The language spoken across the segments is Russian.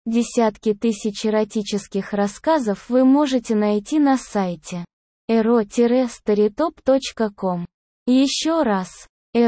Десятки тысяч эротических рассказов вы можете найти на сайте ero-storytop.com. Еще раз,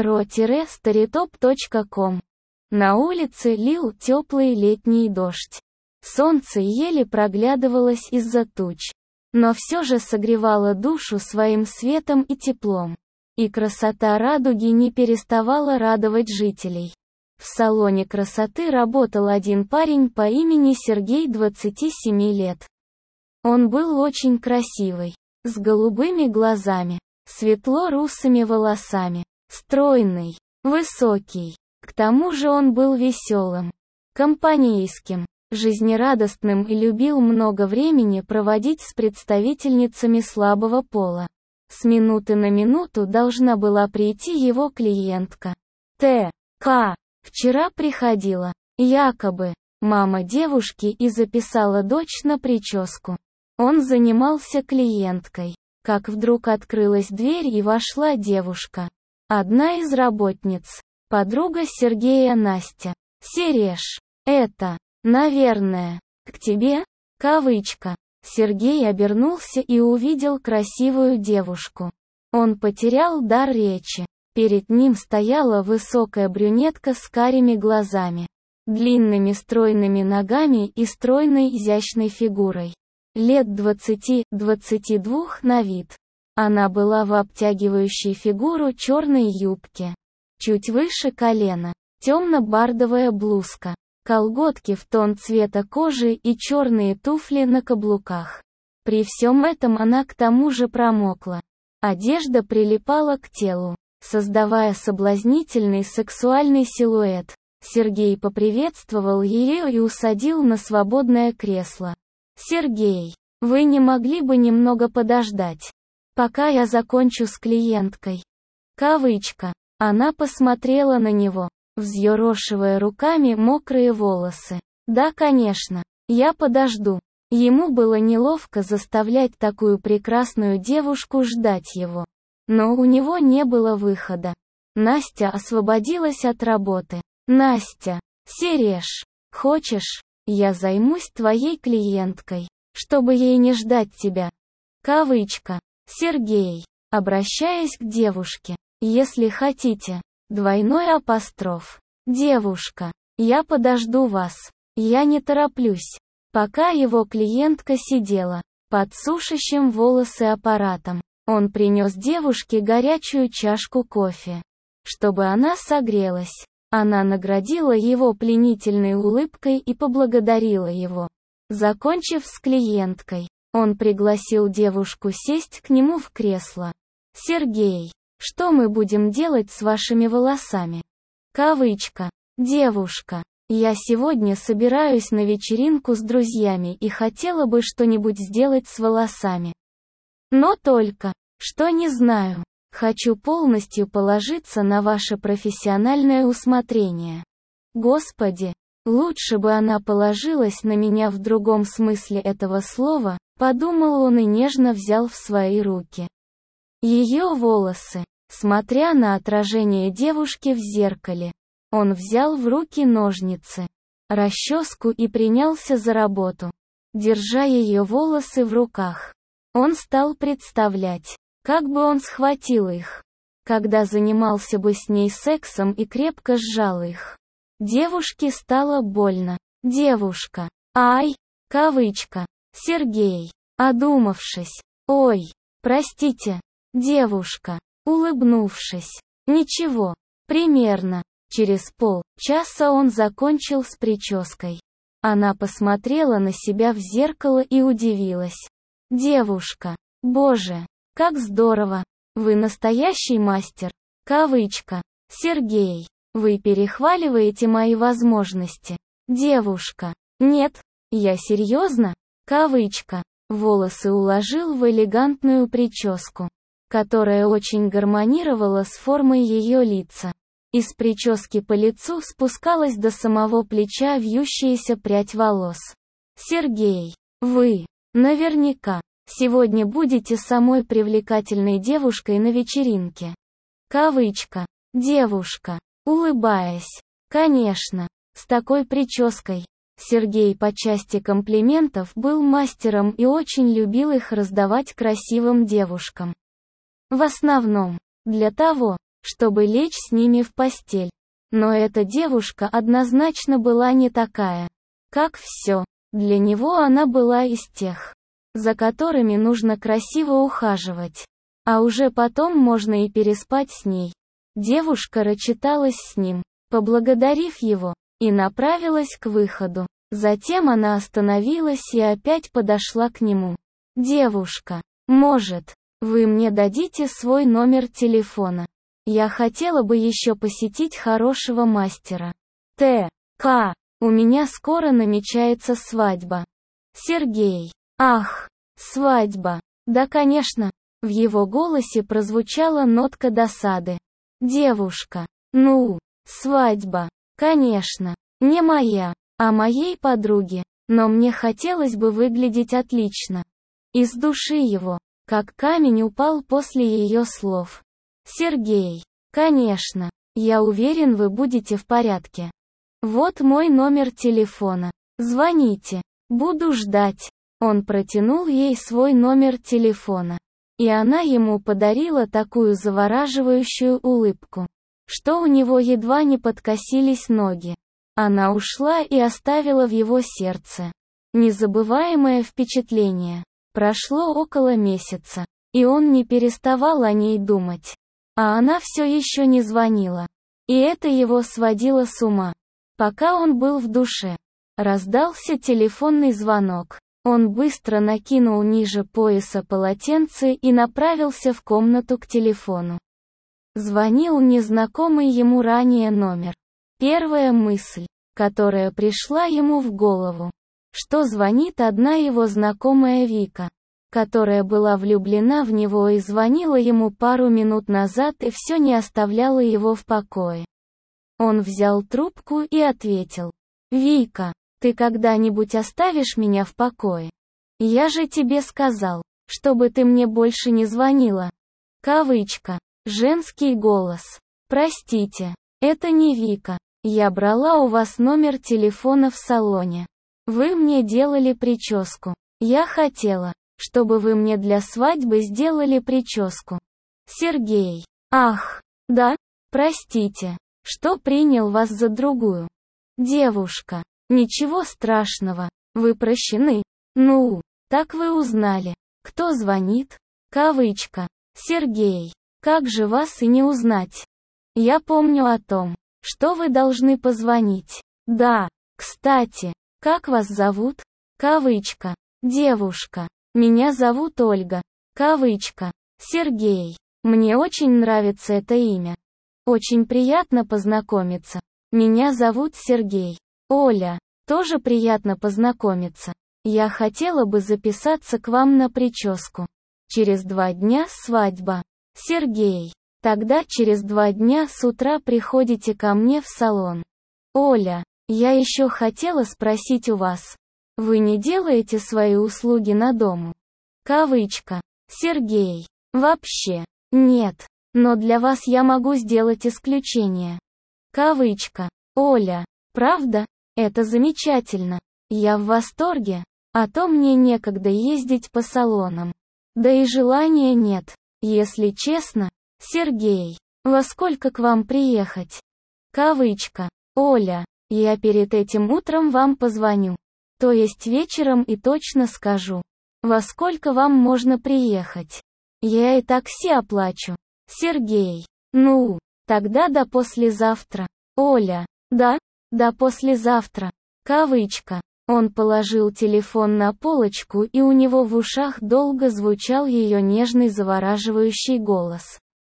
ero-storytop.com. На улице лил теплый летний дождь. Солнце еле проглядывалось из-за туч, но все же согревало душу своим светом и теплом. И красота радуги не переставала радовать жителей. В салоне красоты работал один парень по имени Сергей, 27 лет. Он был очень красивый, с голубыми глазами, светло-русыми волосами, стройный, высокий. К тому же он был веселым, компанейским, жизнерадостным и любил много времени проводить с представительницами слабого пола. С минуты на минуту должна была прийти его клиентка. Т.К. Вчера приходила, якобы, мама девушки и записала дочь на прическу. Он занимался клиенткой, как вдруг открылась дверь и вошла девушка. Одна из работниц, подруга Сергея, Настя. «Сереж, это, наверное, к тебе?» Кавычка. Сергей обернулся и увидел красивую девушку. Он потерял дар речи. Перед ним стояла высокая брюнетка с карими глазами, длинными стройными ногами и стройной изящной фигурой. Лет 20-22 на вид. Она была в обтягивающей фигуру черной юбке. Чуть выше колена, темно-бардовая блузка, колготки в тон цвета кожи и черные туфли на каблуках. При всем этом она к тому же промокла. Одежда прилипала к телу, создавая соблазнительный сексуальный силуэт. Сергей поприветствовал ее и усадил на свободное кресло. «Сергей, вы не могли бы немного подождать, пока я закончу с клиенткой?» Кавычка. Она посмотрела на него, взъерошивая руками мокрые волосы. «Да, конечно, я подожду». Ему было неловко заставлять такую прекрасную девушку ждать его. Но у него не было выхода. Настя освободилась от работы. «Настя, Сереж, хочешь, я займусь твоей клиенткой, чтобы ей не ждать тебя?» Кавычка. Сергей, обращаясь к девушке. «Если хотите, двойной апостроф. Девушка, я подожду вас, я не тороплюсь». Пока его клиентка сидела под сушащим волосы аппаратом, он принес девушке горячую чашку кофе, чтобы она согрелась. Она наградила его пленительной улыбкой и поблагодарила его. Закончив с клиенткой, он пригласил девушку сесть к нему в кресло. «Сергей, что мы будем делать с вашими волосами?» Кавычка. «Девушка, я сегодня собираюсь на вечеринку с друзьями и хотела бы что-нибудь сделать с волосами. Но только, что не знаю. Хочу полностью положиться на ваше профессиональное усмотрение». Господи, лучше бы она положилась на меня в другом смысле этого слова, подумал он и нежно взял в свои руки ее волосы. Смотря на отражение девушки в зеркале, он взял в руки ножницы, расческу и принялся за работу. Держа ее волосы в руках, он стал представлять, как бы он схватил их, когда занимался бы с ней сексом и крепко сжал их. Девушке стало больно. «Девушка, ай!» Кавычка. Сергей, одумавшись. «Ой, простите, девушка», улыбнувшись. «Ничего, примерно». Через полчаса он закончил с прической. Она посмотрела на себя в зеркало и удивилась. «Девушка, боже, как здорово! Вы настоящий мастер!» Кавычка. «Сергей, вы перехваливаете мои возможности». Девушка. «Нет, я серьезно?» Кавычка. Волосы уложил в элегантную прическу, которая очень гармонировала с формой ее лица. Из прически по лицу спускалась до самого плеча вьющаяся прядь волос. «Сергей, вы, наверняка, сегодня будете самой привлекательной девушкой на вечеринке». Кавычка. Девушка, улыбаясь. «Конечно, с такой прической Сергей по части комплиментов был мастером и очень любил их раздавать красивым девушкам. В основном, для того, чтобы лечь с ними в постель. Но эта девушка однозначно была не такая. Как все, для него она была из тех, за которыми нужно красиво ухаживать. А уже потом можно и переспать с ней. Девушка рачиталась с ним, поблагодарив его, и направилась к выходу. Затем она остановилась и опять подошла к нему. «Девушка, может, вы мне дадите свой номер телефона? Я хотела бы еще посетить хорошего мастера. Т.К. У меня скоро намечается свадьба». Сергей. «Ах, свадьба. Да, конечно». В его голосе прозвучала нотка досады. «Девушка. Ну, свадьба. Конечно. Не моя, а моей подруги. Но мне хотелось бы выглядеть отлично». Из души его, как камень, упал после ее слов. «Сергей. Конечно. Я уверен, вы будете в порядке. Вот мой номер телефона. Звоните. Буду ждать». Он протянул ей свой номер телефона. И она ему подарила такую завораживающую улыбку, что у него едва не подкосились ноги. Она ушла и оставила в его сердце незабываемое впечатление. Прошло около месяца, и он не переставал о ней думать. А она все еще не звонила. И это его сводило с ума. Пока он был в душе, раздался телефонный звонок. Он быстро накинул ниже пояса полотенце и направился в комнату к телефону. Звонил незнакомый ему ранее номер. Первая мысль, которая пришла ему в голову, что звонит одна его знакомая Вика, которая была влюблена в него и звонила ему пару минут назад и все не оставляла его в покое. Он взял трубку и ответил: «Вика, ты когда-нибудь оставишь меня в покое? Я же тебе сказал, чтобы ты мне больше не звонила». Кавычка. Женский голос. «Простите, это не Вика. Я брала у вас номер телефона в салоне. Вы мне делали прическу. Я хотела, чтобы вы мне для свадьбы сделали прическу». Сергей. «Ах, да? Простите, что принял вас за другую». Девушка. «Ничего страшного, вы прощены. Ну, так вы узнали, кто звонит?» Кавычка. Сергей. «Как же вас и не узнать? Я помню о том, что вы должны позвонить. Да, кстати, как вас зовут?» Кавычка. Девушка. «Меня зовут Ольга». Кавычка. Сергей. «Мне очень нравится это имя. Очень приятно познакомиться. Меня зовут Сергей». Оля. «Тоже приятно познакомиться. Я хотела бы записаться к вам на прическу. Через 2 дня свадьба». Сергей. «Тогда через 2 дня с утра приходите ко мне в салон». Оля. «Я еще хотела спросить у вас. Вы не делаете свои услуги на дому?» Кавычка. Сергей. «Вообще, нет. Но для вас я могу сделать исключение». Кавычка. Оля. «Правда? Это замечательно. Я в восторге. А то мне некогда ездить по салонам. Да и желания нет, если честно». Сергей. «Во сколько к вам приехать?» Кавычка. Оля. «Я перед этим утром вам позвоню. То есть вечером, и точно скажу, во сколько вам можно приехать. Я и такси оплачу». Сергей. «Ну, тогда до послезавтра». Оля. «Да? До послезавтра». Кавычка. Он положил телефон на полочку, и у него в ушах долго звучал ее нежный завораживающий голос.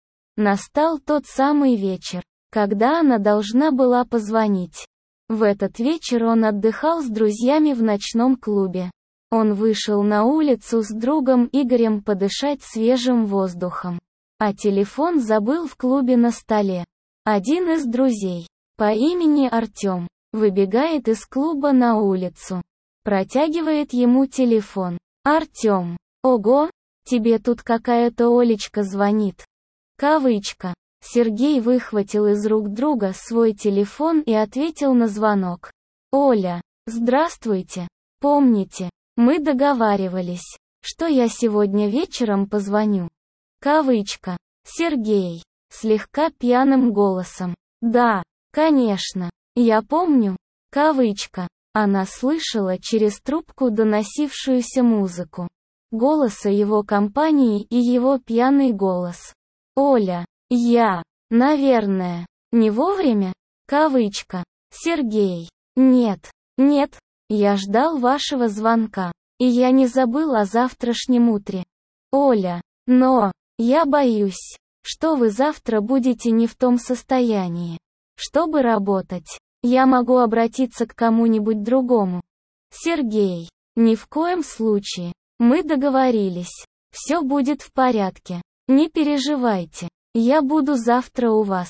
Настал тот самый вечер, когда она должна была позвонить. В этот вечер он отдыхал с друзьями в ночном клубе. Он вышел на улицу с другом Игорем подышать свежим воздухом. А телефон забыл в клубе на столе. Один из друзей, по имени Артем, выбегает из клуба на улицу. Протягивает ему телефон. «Артем, ого, тебе тут какая-то Олечка звонит». Кавычка. Сергей выхватил из рук друга свой телефон и ответил на звонок. «Оля, Здравствуйте. Помните, мы договаривались, что я сегодня вечером позвоню. Кавычка. Сергей. Слегка пьяным голосом. Да, конечно. Я помню. Кавычка. Она слышала через трубку доносившуюся музыку. Голоса его компании и его пьяный голос. Оля. Я. Наверное. Не вовремя? Кавычка. Сергей. Нет. Нет. Я ждал вашего звонка. И я не забыл о завтрашнем утре. Оля. Но. Я боюсь, что вы завтра будете не в том состоянии, чтобы работать. Я могу обратиться к кому-нибудь другому. Сергей. Ни в коем случае. Мы договорились. Все будет в порядке. Не переживайте. Я буду завтра у вас.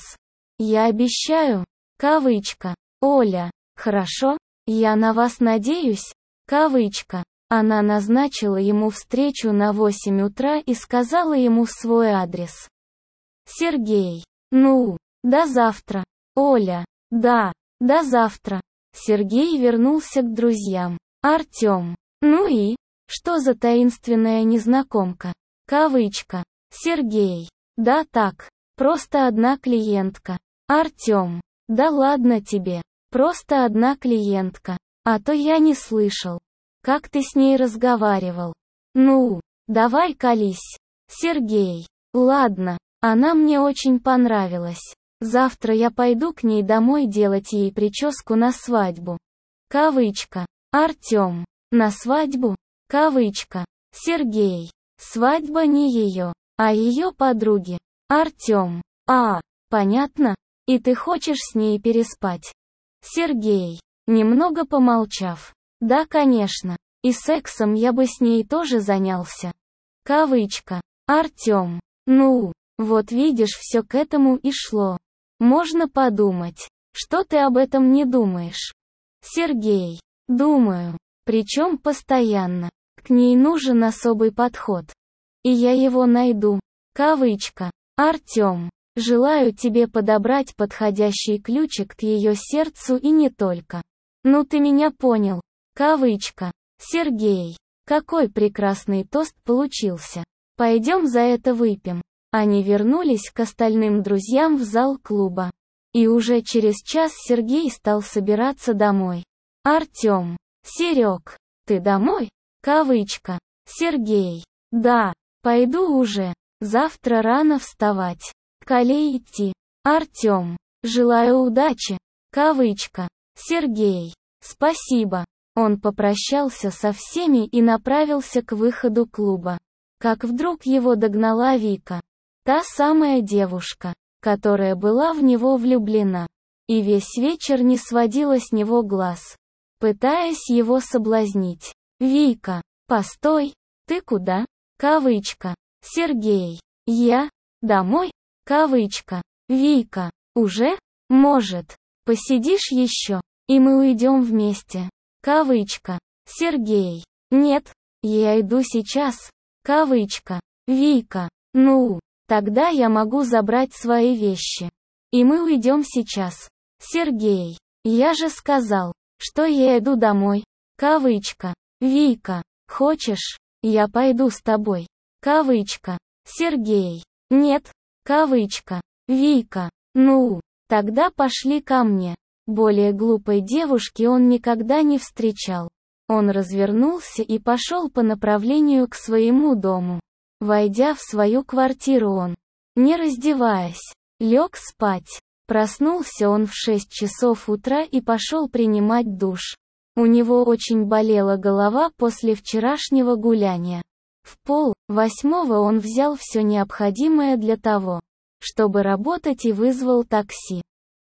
Я обещаю. Кавычка. Оля. Хорошо. Я на вас надеюсь. Кавычка. Она назначила ему встречу на 8 утра и сказала ему свой адрес. Сергей. Ну, до завтра. Оля. Да, до завтра. Сергей вернулся к друзьям. Артем. Ну и? Что за таинственная незнакомка? Кавычка. Сергей. Да так. Просто одна клиентка. Артем. Да ладно тебе. Просто одна клиентка. А то я не слышал. Как ты с ней разговаривал? Ну, давай колись. Сергей. Ладно, она мне очень понравилась. Завтра я пойду к ней домой делать ей прическу на свадьбу. Кавычка. Артем. На свадьбу? Кавычка. Сергей. Свадьба не ее, а ее подруги. Артем. А, понятно. И ты хочешь с ней переспать? Сергей. Немного помолчав. Да, конечно. И сексом я бы с ней тоже занялся. Кавычка. Артем. Ну, вот видишь, все к этому и шло. Можно подумать, что ты об этом не думаешь. Сергей. Думаю. Причем постоянно. К ней нужен особый подход. И я его найду. Кавычка. Артем. Желаю тебе подобрать подходящий ключик к ее сердцу и не только. Ну ты меня понял. Кавычка. Сергей. Какой прекрасный тост получился. Пойдем за это выпьем. Они вернулись к остальным друзьям в зал клуба. И уже через час Сергей стал собираться домой. Артем. Серег. Ты домой? Кавычка. Сергей. Да. Пойду уже. Завтра рано вставать. К Оле идти. Артем. Желаю удачи. Кавычка. Сергей. Спасибо. Он попрощался со всеми и направился к выходу клуба. Как вдруг его догнала Вика. Та самая девушка, которая была в него влюблена. И весь вечер не сводила с него глаз, пытаясь его соблазнить. Вика. Постой. Ты куда? Кавычка. Сергей. Я. Домой? Кавычка. Вика. Уже? Может. Посидишь еще? И мы уйдем вместе. Кавычка. Сергей. Нет. Я иду сейчас. Кавычка. Вика. Ну, тогда я могу забрать свои вещи. И мы уйдем сейчас. Сергей. Я же сказал, что я иду домой. Кавычка. Вика. Хочешь, я пойду с тобой. Кавычка. Сергей. Нет. Кавычка. Вика. Ну, тогда пошли ко мне. Более глупой девушки он никогда не встречал. Он развернулся и пошел по направлению к своему дому. Войдя в свою квартиру он, не раздеваясь, лег спать. Проснулся он в 6 часов утра и пошел принимать душ. У него очень болела голова после вчерашнего гуляния. В 7:30 он взял все необходимое для того, чтобы работать, и вызвал такси.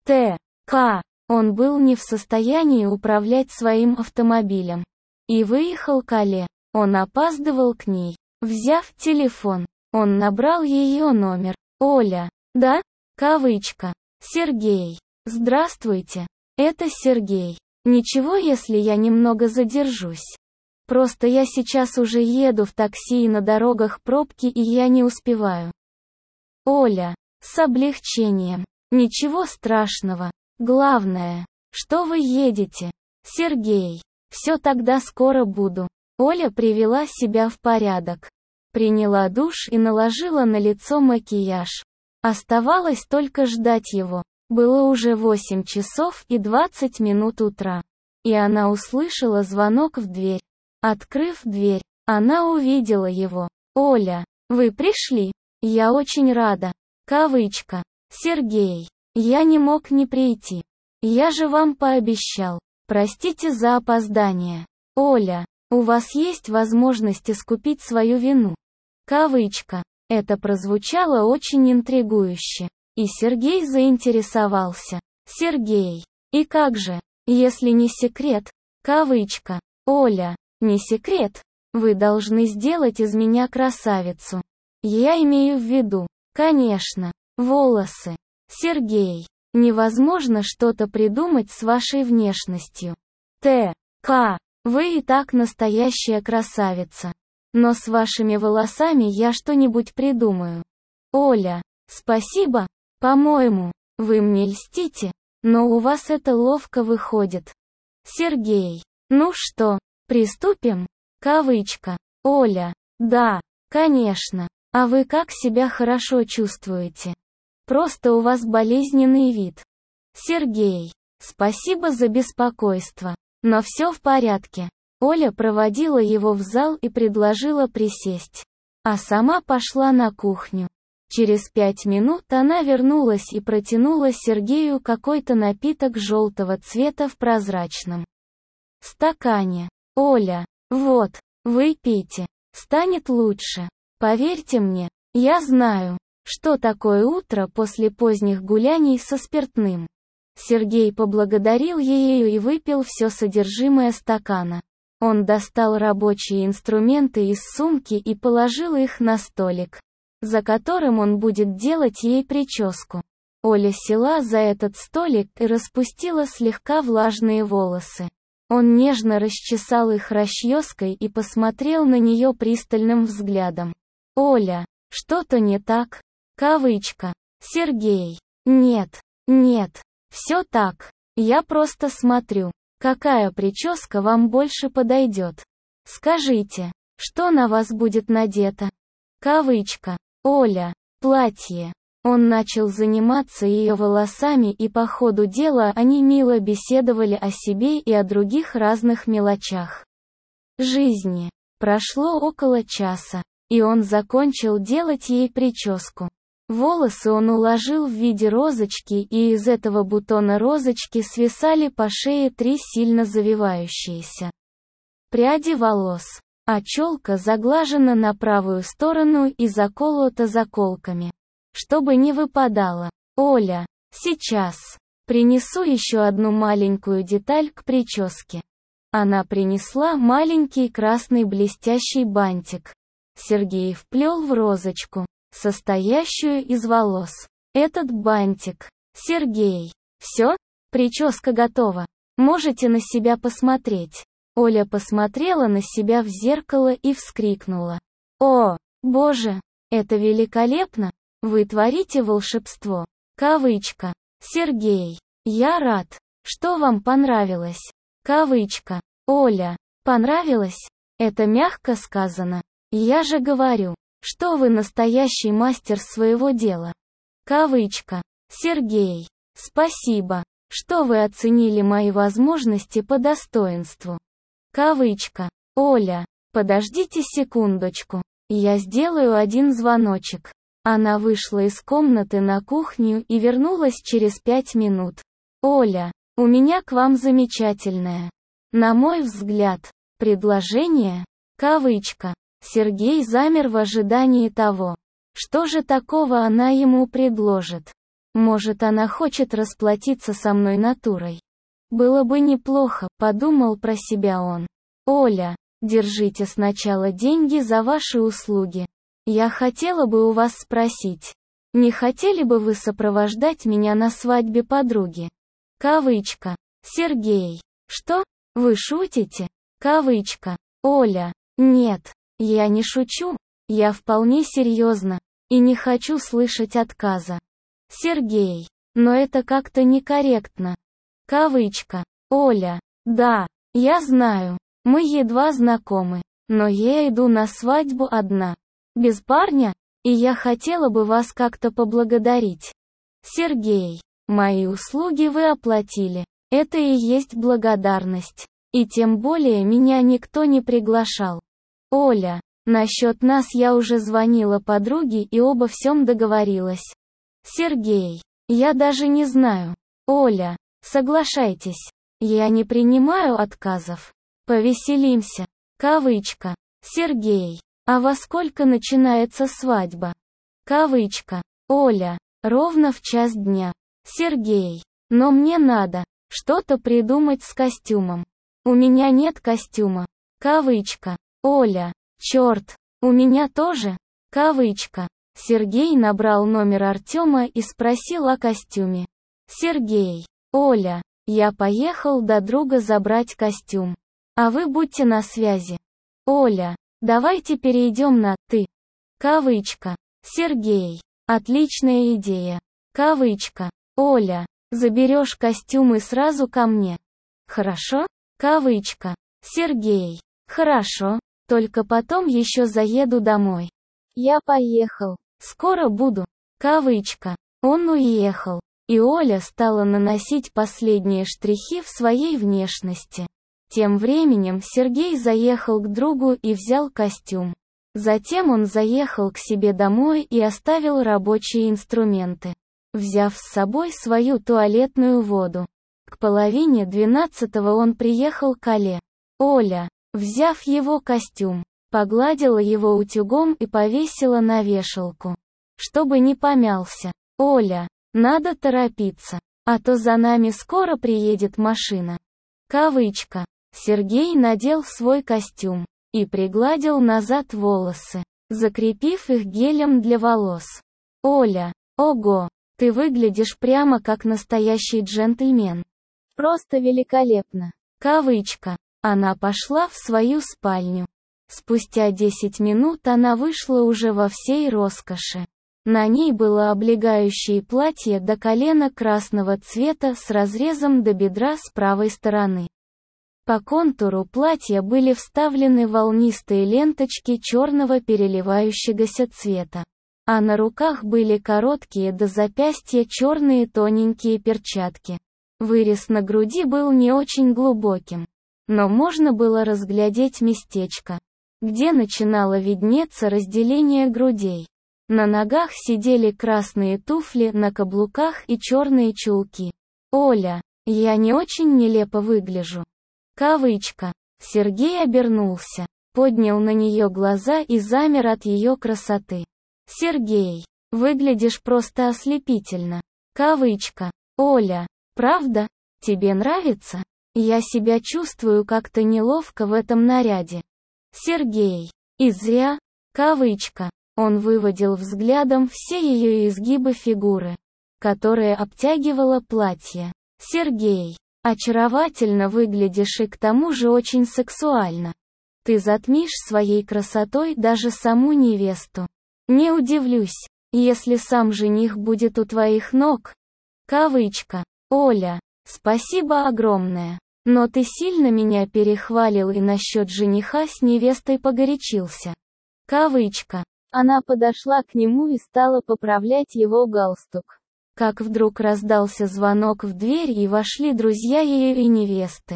Т.К. Он был не в состоянии управлять своим автомобилем. И выехал к Оле. Он опаздывал к ней. Взяв телефон, он набрал ее номер. Оля. Да? Кавычка. Сергей. Здравствуйте. Это Сергей. Ничего, если я немного задержусь. Просто я сейчас уже еду в такси и на дорогах пробки и я не успеваю. Оля. С облегчением. Ничего страшного. Главное, что вы едете. Сергей. Все, тогда скоро буду. Оля привела себя в порядок. Приняла душ и наложила на лицо макияж. Оставалось только ждать его. Было уже 8 часов и 20 минут утра. И она услышала звонок в дверь. Открыв дверь, она увидела его. «Оля, вы пришли? Я очень рада. Кавычка. Сергей. Я не мог не прийти. Я же вам пообещал. Простите за опоздание. Оля, у вас есть возможность искупить свою вину». Кавычка. Это прозвучало очень интригующе. И Сергей заинтересовался. «Сергей, и как же, если не секрет?» Кавычка. «Оля, не секрет. Вы должны сделать из меня красавицу. Я имею в виду, конечно, волосы. Сергей, невозможно что-то придумать с вашей внешностью. Т.К. Вы и так настоящая красавица. Но с вашими волосами я что-нибудь придумаю. Оля, спасибо, по-моему, вы мне льстите, но у вас это ловко выходит. Сергей, ну что, приступим? Кавычка. Оля, да, конечно. А вы как себя хорошо чувствуете? Просто у вас болезненный вид. Сергей, спасибо за беспокойство, но все в порядке. Оля проводила его в зал и предложила присесть. А сама пошла на кухню. Через 5 минут она вернулась и протянула Сергею какой-то напиток желтого цвета в прозрачном стакане. «Оля, вот, выпейте, станет лучше. Поверьте мне, я знаю, что такое утро после поздних гуляний со спиртным». Сергей поблагодарил ее и выпил все содержимое стакана. Он достал рабочие инструменты из сумки и положил их на столик, за которым он будет делать ей прическу. Оля села за этот столик и распустила слегка влажные волосы. Он нежно расчесал их расческой и посмотрел на нее пристальным взглядом. «Оля, что-то не так?» Кавычка. Сергей. «Нет, нет, все так. Я просто смотрю, какая прическа вам больше подойдет. Скажите, что на вас будет надето?» Кавычка. «Оля, платье». Он начал заниматься ее волосами, и по ходу дела они мило беседовали о себе и о других разных мелочах жизни. Прошло около часа, и он закончил делать ей прическу. Волосы он уложил в виде розочки, и из этого бутона розочки свисали по шее 3 сильно завивающиеся пряди волос, а челка заглажена на правую сторону и заколота заколками, чтобы не выпадало. «Оля, сейчас. Принесу еще одну маленькую деталь к прическе». Она принесла маленький красный блестящий бантик. Сергей вплел в розочку, состоящую из волос, этот бантик. «Сергей, все? Прическа готова. Можете на себя посмотреть». Оля посмотрела на себя в зеркало и вскрикнула. «О, боже, это великолепно! Вы творите волшебство». Кавычка. Сергей, я рад, что вам понравилось. Кавычка. Оля, понравилось? Это мягко сказано. Я же говорю, что вы настоящий мастер своего дела. Кавычка. Сергей, спасибо, что вы оценили мои возможности по достоинству. Кавычка. Оля, подождите секундочку. Я сделаю один звоночек. Она вышла из комнаты на кухню и вернулась через 5 минут. «Оля, у меня к вам замечательное, на мой взгляд, предложение». Кавычка. Сергей замер в ожидании того, что же такого она ему предложит. Может, она хочет расплатиться со мной натурой. Было бы неплохо, подумал про себя он. «Оля, держите сначала деньги за ваши услуги. Я хотела бы у вас спросить, не хотели бы вы сопровождать меня на свадьбе подруги?» Кавычка. Сергей. Что? Вы шутите? Кавычка. Оля. Нет, я не шучу, я вполне серьезно, и не хочу слышать отказа. Сергей. Но это как-то некорректно. Кавычка. Оля. Да, я знаю. Мы едва знакомы. Но я иду на свадьбу одна. Без парня, и я хотела бы вас как-то поблагодарить. Сергей, мои услуги вы оплатили. Это и есть благодарность. И тем более меня никто не приглашал. Оля, насчет нас я уже звонила подруге и обо всем договорилась. Сергей, я даже не знаю. Оля, соглашайтесь. Я не принимаю отказов. Повеселимся. Кавычка. Сергей, а во сколько начинается свадьба? Кавычка. Оля, ровно в 1:00 дня. Сергей, но мне надо что-то придумать с костюмом. У меня нет костюма. Кавычка. Оля, черт, у меня тоже. Кавычка. Сергей набрал номер Артема и спросил о костюме. Сергей, Оля, я поехал до друга забрать костюм. А вы будьте на связи. Оля, давайте перейдем на «ты». Кавычка. Сергей, отличная идея. Кавычка. Оля, заберешь костюм и сразу ко мне. Хорошо? Кавычка. Сергей, хорошо, только потом еще заеду домой. Я поехал. Скоро буду. Кавычка. Он уехал. И Оля стала наносить последние штрихи в своей внешности. Тем временем Сергей заехал к другу и взял костюм. Затем он заехал к себе домой и оставил рабочие инструменты, взяв с собой свою туалетную воду. К 11:30 он приехал к Оле. Оля, взяв его костюм, погладила его утюгом и повесила на вешалку, чтобы не помялся. Оля, надо торопиться, а то за нами скоро приедет машина. Кавычка. Сергей надел свой костюм и пригладил назад волосы, закрепив их гелем для волос. Оля, ого, ты выглядишь прямо как настоящий джентльмен. Просто великолепно. Кавычка. Она пошла в свою спальню. Спустя 10 минут она вышла уже во всей роскоши. На ней было облегающее платье до колена красного цвета с разрезом до бедра с правой стороны. По контуру платья были вставлены волнистые ленточки черного переливающегося цвета. А на руках были короткие до запястья черные тоненькие перчатки. Вырез на груди был не очень глубоким, но можно было разглядеть местечко, где начинало виднеться разделение грудей. На ногах сидели красные туфли на каблуках и черные чулки. Оля, я не очень нелепо выгляжу. Кавычка. Сергей обернулся, поднял на нее глаза и замер от ее красоты. Сергей, выглядишь просто ослепительно. Кавычка. Оля, правда? Тебе нравится? Я себя чувствую как-то неловко в этом наряде. Сергей. И зря. Кавычка. Он выводил взглядом все ее изгибы фигуры, которые обтягивало платье. Сергей. Очаровательно выглядишь и к тому же очень сексуально. Ты затмишь своей красотой даже саму невесту. Не удивлюсь, если сам жених будет у твоих ног. Кавычка. Оля, спасибо огромное. Но ты сильно меня перехвалил и насчет жениха с невестой погорячился. Кавычка. Она подошла к нему и стала поправлять его галстук. Как вдруг раздался звонок в дверь и вошли друзья ее и невесты.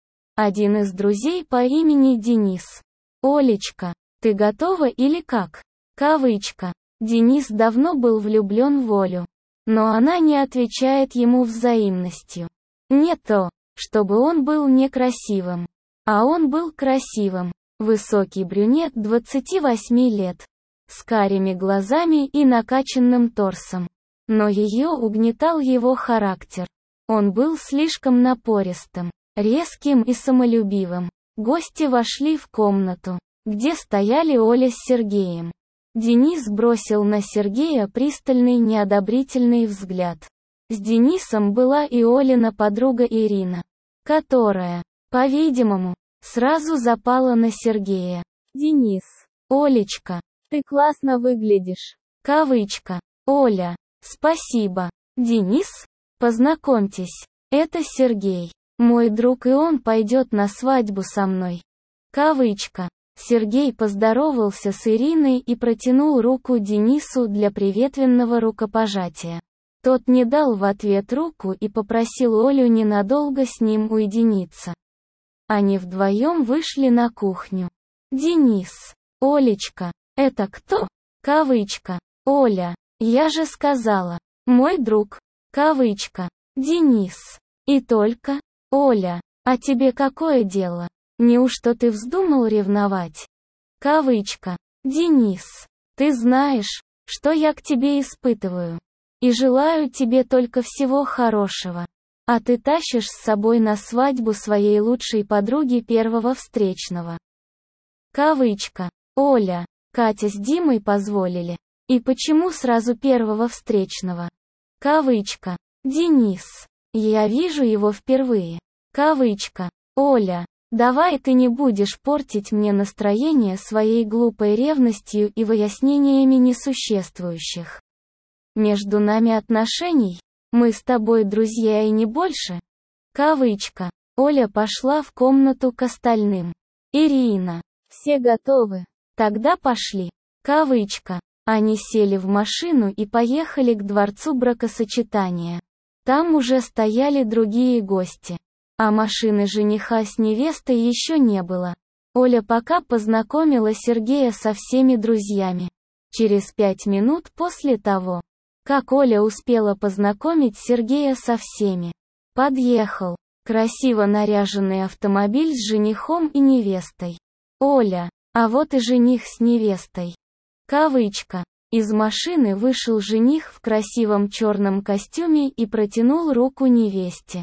Один из друзей по имени Денис. Олечка, ты готова или как? Кавычка. Денис давно был влюблен в Олю. Но она не отвечает ему взаимностью. Не то, чтобы он был некрасивым. А он был красивым. Высокий брюнет 28 лет. С карими глазами и накачанным торсом. Но ее угнетал его характер. Он был слишком напористым, резким и самолюбивым. Гости вошли в комнату, где стояли Оля с Сергеем. Денис бросил на Сергея пристальный неодобрительный взгляд. С Денисом была и Олина подруга Ирина, которая, по-видимому, сразу запала на Сергея. Денис. Олечка, ты классно выглядишь. Кавычка. Оля. Спасибо. Денис, познакомьтесь, это Сергей. Мой друг, и он пойдет на свадьбу со мной. Кавычка. Сергей поздоровался с Ириной и протянул руку Денису для приветственного рукопожатия. Тот не дал в ответ руку и попросил Олю ненадолго с ним уединиться. Они вдвоем вышли на кухню. Денис. Олечка. Это кто? Кавычка. Оля. Я же сказала. Мой друг. Кавычка. Денис. И только. Оля. А тебе какое дело? Неужто ты вздумал ревновать? Кавычка. Денис. Ты знаешь, что я к тебе испытываю. И желаю тебе только всего хорошего. А ты тащишь с собой на свадьбу своей лучшей подруги первого встречного. Кавычка. Оля. Катя с Димой позволили. И почему сразу первого встречного? Кавычка. Денис. Я вижу его впервые. Кавычка. Оля. Давай ты не будешь портить мне настроение своей глупой ревностью и выяснениями несуществующих между нами отношений. Мы с тобой друзья и не больше. Кавычка. Оля пошла в комнату к остальным. Ирина. Все готовы? Тогда пошли. Кавычка. Они сели в машину и поехали к дворцу бракосочетания. Там уже стояли другие гости. А машины жениха с невестой еще не было. Оля пока познакомила Сергея со всеми друзьями. Через 5 минут после того, как Оля успела познакомить Сергея со всеми, подъехал красиво наряженный автомобиль с женихом и невестой. Оля, а вот и жених с невестой. Кавычка. Из машины вышел жених в красивом черном костюме и протянул руку невесте,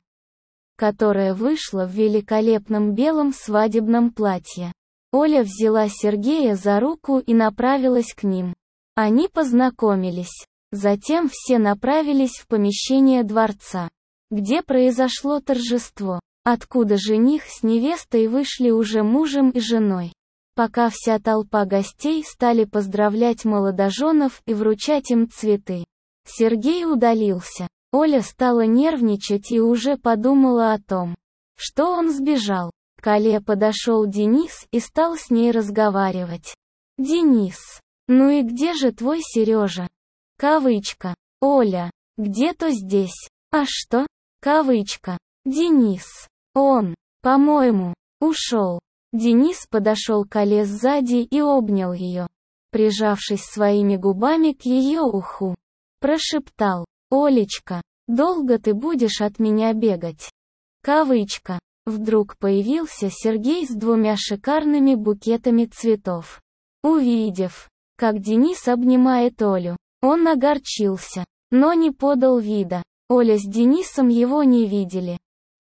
которая вышла в великолепном белом свадебном платье. Оля взяла Сергея за руку и направилась к ним. Они познакомились. Затем все направились в помещение дворца, где произошло торжество, откуда жених с невестой вышли уже мужем и женой. Пока вся толпа гостей стали поздравлять молодоженов и вручать им цветы, Сергей удалился. Оля стала нервничать и уже подумала о том, что он сбежал. К Оле подошел Денис и стал с ней разговаривать. «Денис, ну и где же твой Сережа?» Кавычка. Оля. Где-то здесь. А что? Кавычка. Денис. Он, по-моему, ушел. Денис подошел к Оле сзади и обнял ее, прижавшись своими губами к ее уху. Прошептал. Олечка, долго ты будешь от меня бегать? Кавычка. Вдруг появился Сергей с 2 шикарными букетами цветов. Увидев, как Денис обнимает Олю, он огорчился, но не подал вида. Оля с Денисом его не видели.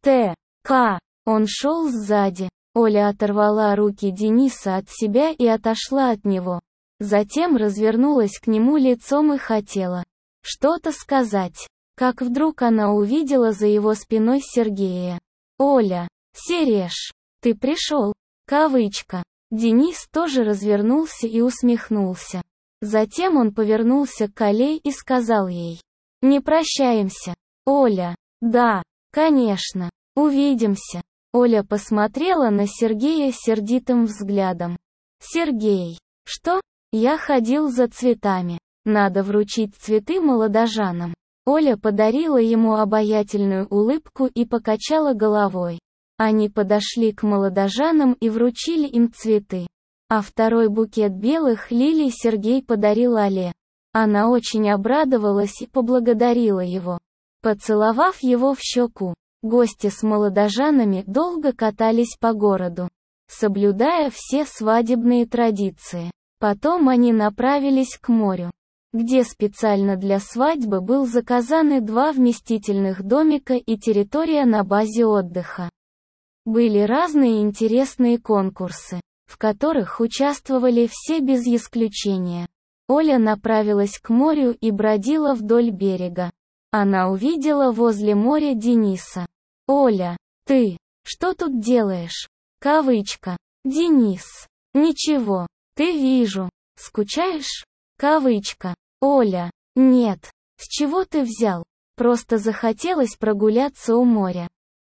Он шел сзади. Оля оторвала руки Дениса от себя и отошла от него. Затем развернулась к нему лицом и хотела что-то сказать. Как вдруг она увидела за его спиной Сергея. «Оля, Сереж, ты пришел?» Кавычка. Денис тоже развернулся и усмехнулся. Затем он повернулся к Оле и сказал ей: «Не прощаемся, Оля?» «Да, конечно, увидимся». Оля посмотрела на Сергея сердитым взглядом. «Сергей, что? Я ходил за цветами. Надо вручить цветы молодожанам». Оля подарила ему обаятельную улыбку и покачала головой. Они подошли к молодожанам и вручили им цветы. А второй букет белых лилий Сергей подарил Оле. Она очень обрадовалась и поблагодарила его. Поцеловав его в щеку, гости с молодожанами долго катались по городу, соблюдая все свадебные традиции. Потом они направились к морю, где специально для свадьбы был заказаны 2 вместительных домика и территория на базе отдыха. Были разные интересные конкурсы, в которых участвовали все без исключения. Оля направилась к морю и бродила вдоль берега. Она увидела возле моря Дениса. «Оля, ты, что тут делаешь?» Кавычка. «Денис. Ничего. Ты вижу. Скучаешь?» Кавычка. «Оля. Нет. С чего ты взял? Просто захотелось прогуляться у моря».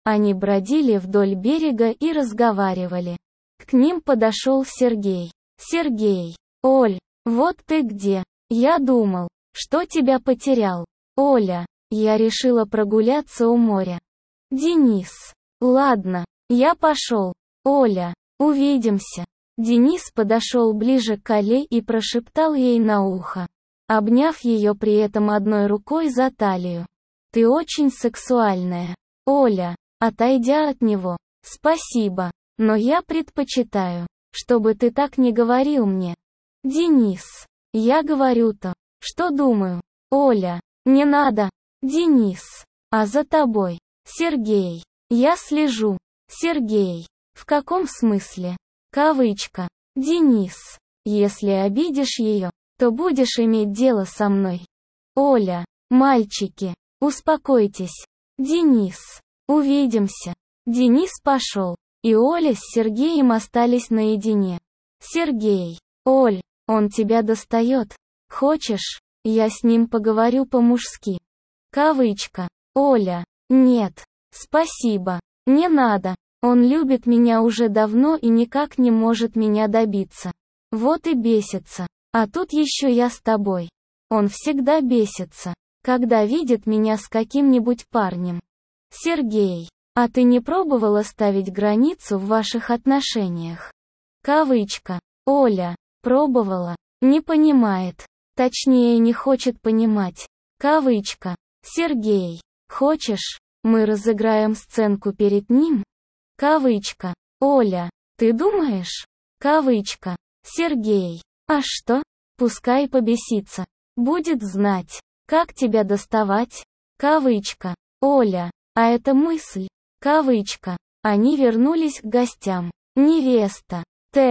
Они бродили вдоль берега и разговаривали. К ним подошел Сергей. «Сергей! Оль, вот ты где! Я думал, что тебя потерял. Оля, я решила прогуляться у моря». «Денис! Ладно, я пошел. Оля, увидимся». Денис подошел ближе к Оле и прошептал ей на ухо, обняв ее при этом одной рукой за талию. «Ты очень сексуальная, Оля». Отойдя от него, «Спасибо, но я предпочитаю, чтобы ты так не говорил мне». «Денис, я говорю то, что думаю». «Оля, не надо». «Денис, а за тобой, Сергей, я слежу». «Сергей, в каком смысле?» Кавычка. «Денис, если обидишь ее, то будешь иметь дело со мной». «Оля, мальчики, успокойтесь». «Денис, увидимся». Денис пошел, и Оля с Сергеем остались наедине. «Сергей, Оль, он тебя достает. Хочешь, я с ним поговорю по-мужски?» Кавычка. «Оля, нет, спасибо, не надо. Он любит меня уже давно и никак не может меня добиться. Вот и бесится. А тут еще я с тобой. Он всегда бесится, когда видит меня с каким-нибудь парнем». «Сергей, а ты не пробовала ставить границу в ваших отношениях?» Кавычка. «Оля, пробовала. Не понимает. Точнее, не хочет понимать». Кавычка. «Сергей, хочешь, мы разыграем сценку перед ним?» Кавычка. «Оля, ты думаешь?» Кавычка. «Сергей, а что? Пускай побесится. Будет знать, как тебя доставать». Кавычка. «Оля, а это мысль». Кавычка. Они вернулись к гостям. Невеста,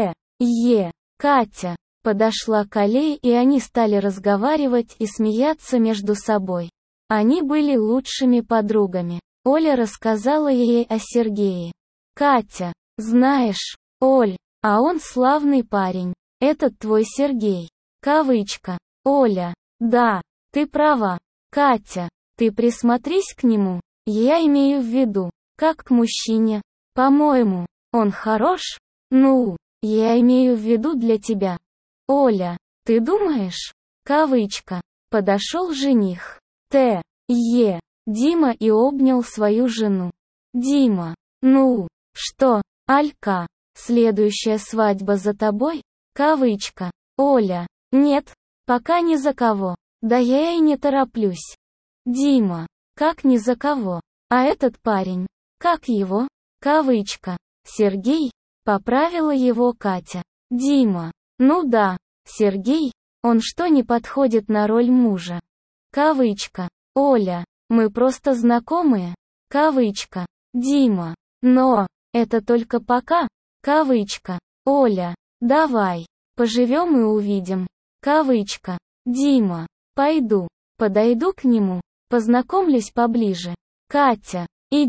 Т.Е. Катя, подошла к Оле, и они стали разговаривать и смеяться между собой. Они были лучшими подругами. Оля рассказала ей о Сергее. «Катя, знаешь, Оль, а он славный парень. Этот твой Сергей». Кавычка. «Оля, да, ты права. Катя, ты присмотрись к нему. Я имею в виду, как к мужчине. По-моему, он хорош. Ну, я имею в виду для тебя. Оля, ты думаешь?» Кавычка. Подошел жених. Т.Е. Дима и обнял свою жену. «Дима, ну, что, Алька, следующая свадьба за тобой?» Кавычка. «Оля, нет, пока ни за кого. Да я и не тороплюсь». «Дима, как ни за кого? А этот парень, как его?» Кавычка. «Сергей», поправила его Катя. «Дима, ну да, Сергей, он что, не подходит на роль мужа?» Кавычка. «Оля, мы просто знакомые». Кавычка. «Дима, но, это только пока». Кавычка. «Оля, давай, поживем и увидим». Кавычка. «Дима, пойду, подойду к нему, познакомлюсь поближе». Катя,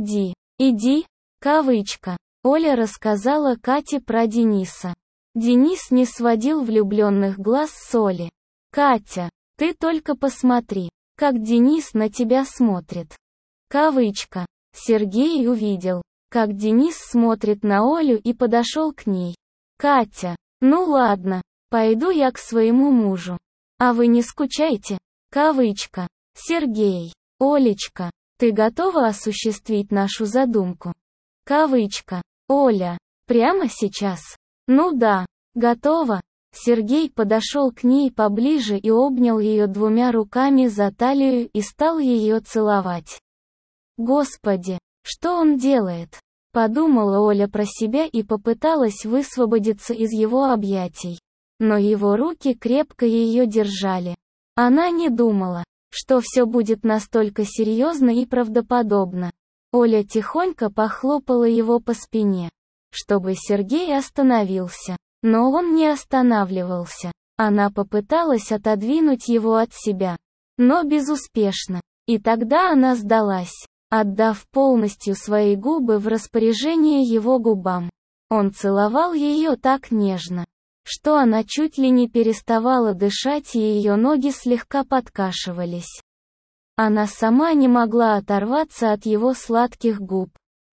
иди. Кавычка. Оля рассказала Кате про Дениса. Денис не сводил влюбленных глаз с Оли. «Катя, ты только посмотри, как Денис на тебя смотрит». Кавычка. Сергей увидел, как Денис смотрит на Олю, и подошел к ней. «Катя, ну ладно, пойду я к своему мужу. А вы не скучайте». Кавычка. «Сергей, Олечка, ты готова осуществить нашу задумку?» Кавычка. «Оля, прямо сейчас?» «Ну да, готова». Сергей подошел к ней поближе и обнял ее двумя руками за талию и стал ее целовать. «Господи, что он делает?» — подумала Оля про себя и попыталась высвободиться из его объятий. Но его руки крепко ее держали. Она не думала, что все будет настолько серьезно и правдоподобно. Оля тихонько похлопала его по спине, чтобы Сергей остановился. Но он не останавливался. Она попыталась отодвинуть его от себя, но безуспешно. И тогда она сдалась, отдав полностью свои губы в распоряжение его губам. Он целовал ее так нежно, что она чуть ли не переставала дышать, и ее ноги слегка подкашивались. Она сама не могла оторваться от его сладких губ.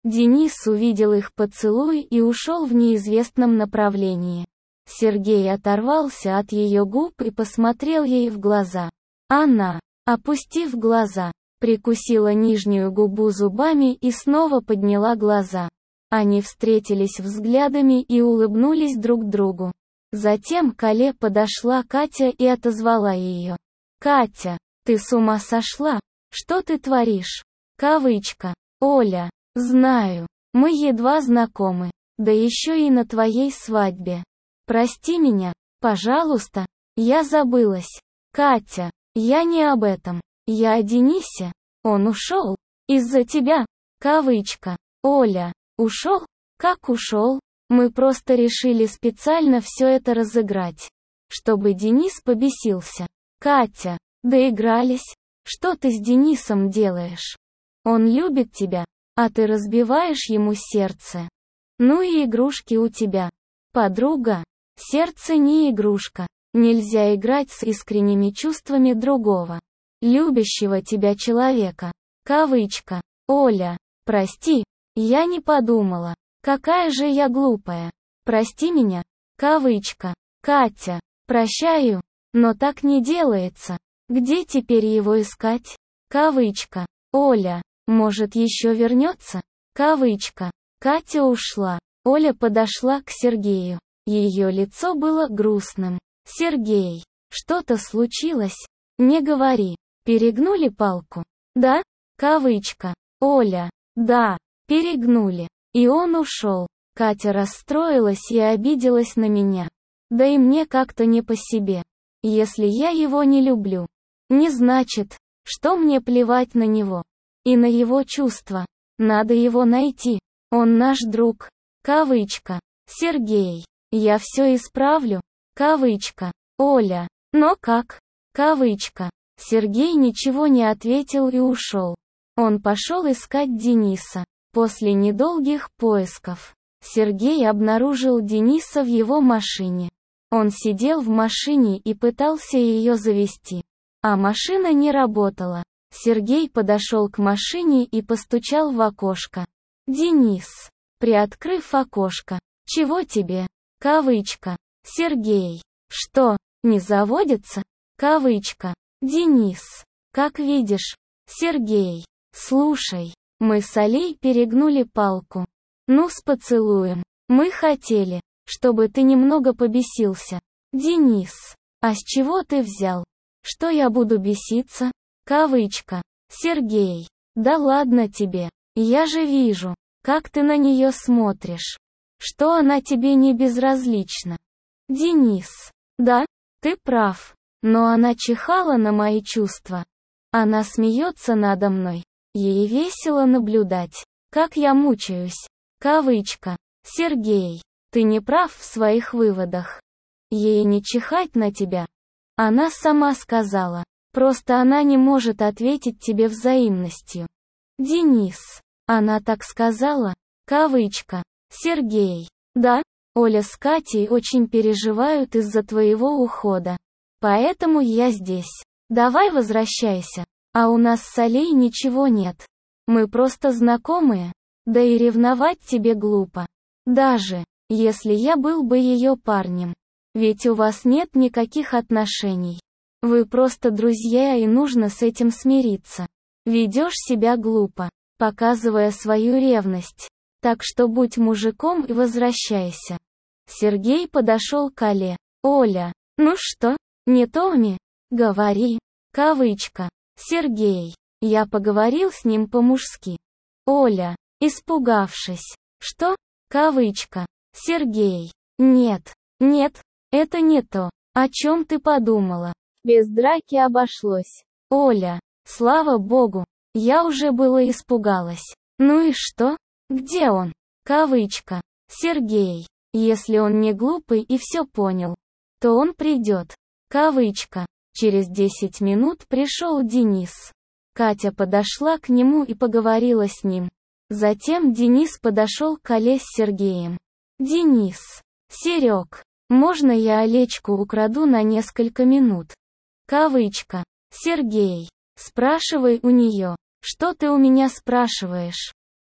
Денис увидел их поцелуй и ушел в неизвестном направлении. Сергей оторвался от ее губ и посмотрел ей в глаза. Она, опустив глаза, прикусила нижнюю губу зубами и снова подняла глаза. Они встретились взглядами и улыбнулись друг другу. Затем к Оле подошла Катя и отозвала ее. «Катя, ты с ума сошла? Что ты творишь?» Кавычка. «Оля, знаю, мы едва знакомы, да еще и на твоей свадьбе. Прости меня, пожалуйста, я забылась. Катя, я не об этом, я о Денисе. Он ушел. Из-за тебя». Кавычка. «Оля, ушел? Как ушел? Мы просто решили специально все это разыграть, чтобы Денис побесился». Катя, доигрались? Что ты с Денисом делаешь? Он любит тебя, а ты разбиваешь ему сердце. Ну и игрушки у тебя. Подруга, сердце не игрушка. Нельзя играть с искренними чувствами другого, любящего тебя человека. Кавычка. «Оля, прости, я не подумала. Какая же я глупая. Прости меня». Кавычка. «Катя, прощаю, но так не делается. Где теперь его искать?» Кавычка. «Оля, может еще вернется?» Кавычка. Катя ушла. Оля подошла к Сергею. Ее лицо было грустным. «Сергей, что-то случилось? Не говори. Перегнули палку?» «Да?» Кавычка. «Оля, да, перегнули. И он ушел». Катя расстроилась и обиделась на меня. Да и мне как-то не по себе. Если я его не люблю, не значит, что мне плевать на него. И на его чувства. Надо его найти. Он наш друг. Кавычка. «Сергей, я все исправлю». Кавычка. «Оля, но как?» Кавычка. Сергей ничего не ответил и ушел. Он пошел искать Дениса. После недолгих поисков, Сергей обнаружил Дениса в его машине. Он сидел в машине и пытался ее завести. А машина не работала. Сергей подошел к машине и постучал в окошко. «Денис». Приоткрыв окошко. «Чего тебе?» Кавычка. «Сергей. Что, не заводится?» Кавычка. «Денис. Как видишь». Сергей. «Слушай, мы с Алей перегнули палку. Ну с поцелуем. Мы хотели, чтобы ты немного побесился». Денис. «А с чего ты взял? Что я буду беситься?» Кавычка. «Сергей. Да ладно тебе. Я же вижу, как ты на нее смотришь. Что она тебе не безразлична». Денис. «Да, ты прав. Но она чихала на мои чувства. Она смеется надо мной. Ей весело наблюдать, как я мучаюсь». Кавычка. «Сергей, ты не прав в своих выводах. Ей не чихать на тебя. Она сама сказала. Просто она не может ответить тебе взаимностью». Денис. «Она так сказала?» Кавычка. «Сергей. Да, Оля с Катей очень переживают из-за твоего ухода. Поэтому я здесь. Давай возвращайся. А у нас с Олей ничего нет. Мы просто знакомые. Да и ревновать тебе глупо. Даже, если я был бы ее парнем. Ведь у вас нет никаких отношений. Вы просто друзья и нужно с этим смириться. Ведешь себя глупо, показывая свою ревность. Так что будь мужиком и возвращайся». Сергей подошел к Оле. «Оля, ну что, не Томми? Говори». Кавычка. «Сергей, я поговорил с ним по-мужски». Оля, испугавшись. «Что?» Кавычка. «Сергей. Нет, нет, это не то. О чем ты подумала?» Без драки обошлось. Оля, слава богу, я уже было испугалась. «Ну и что? Где он?» Кавычка. «Сергей, если он не глупый и все понял, то он придет». Кавычка. Через 10 минут пришел Денис. Катя подошла к нему и поговорила с ним. Затем Денис подошел к Оле с Сергеем. «Денис. Серег, можно я Олечку украду на несколько минут?» Кавычка. «Сергей, спрашивай у нее. Что ты у меня спрашиваешь?»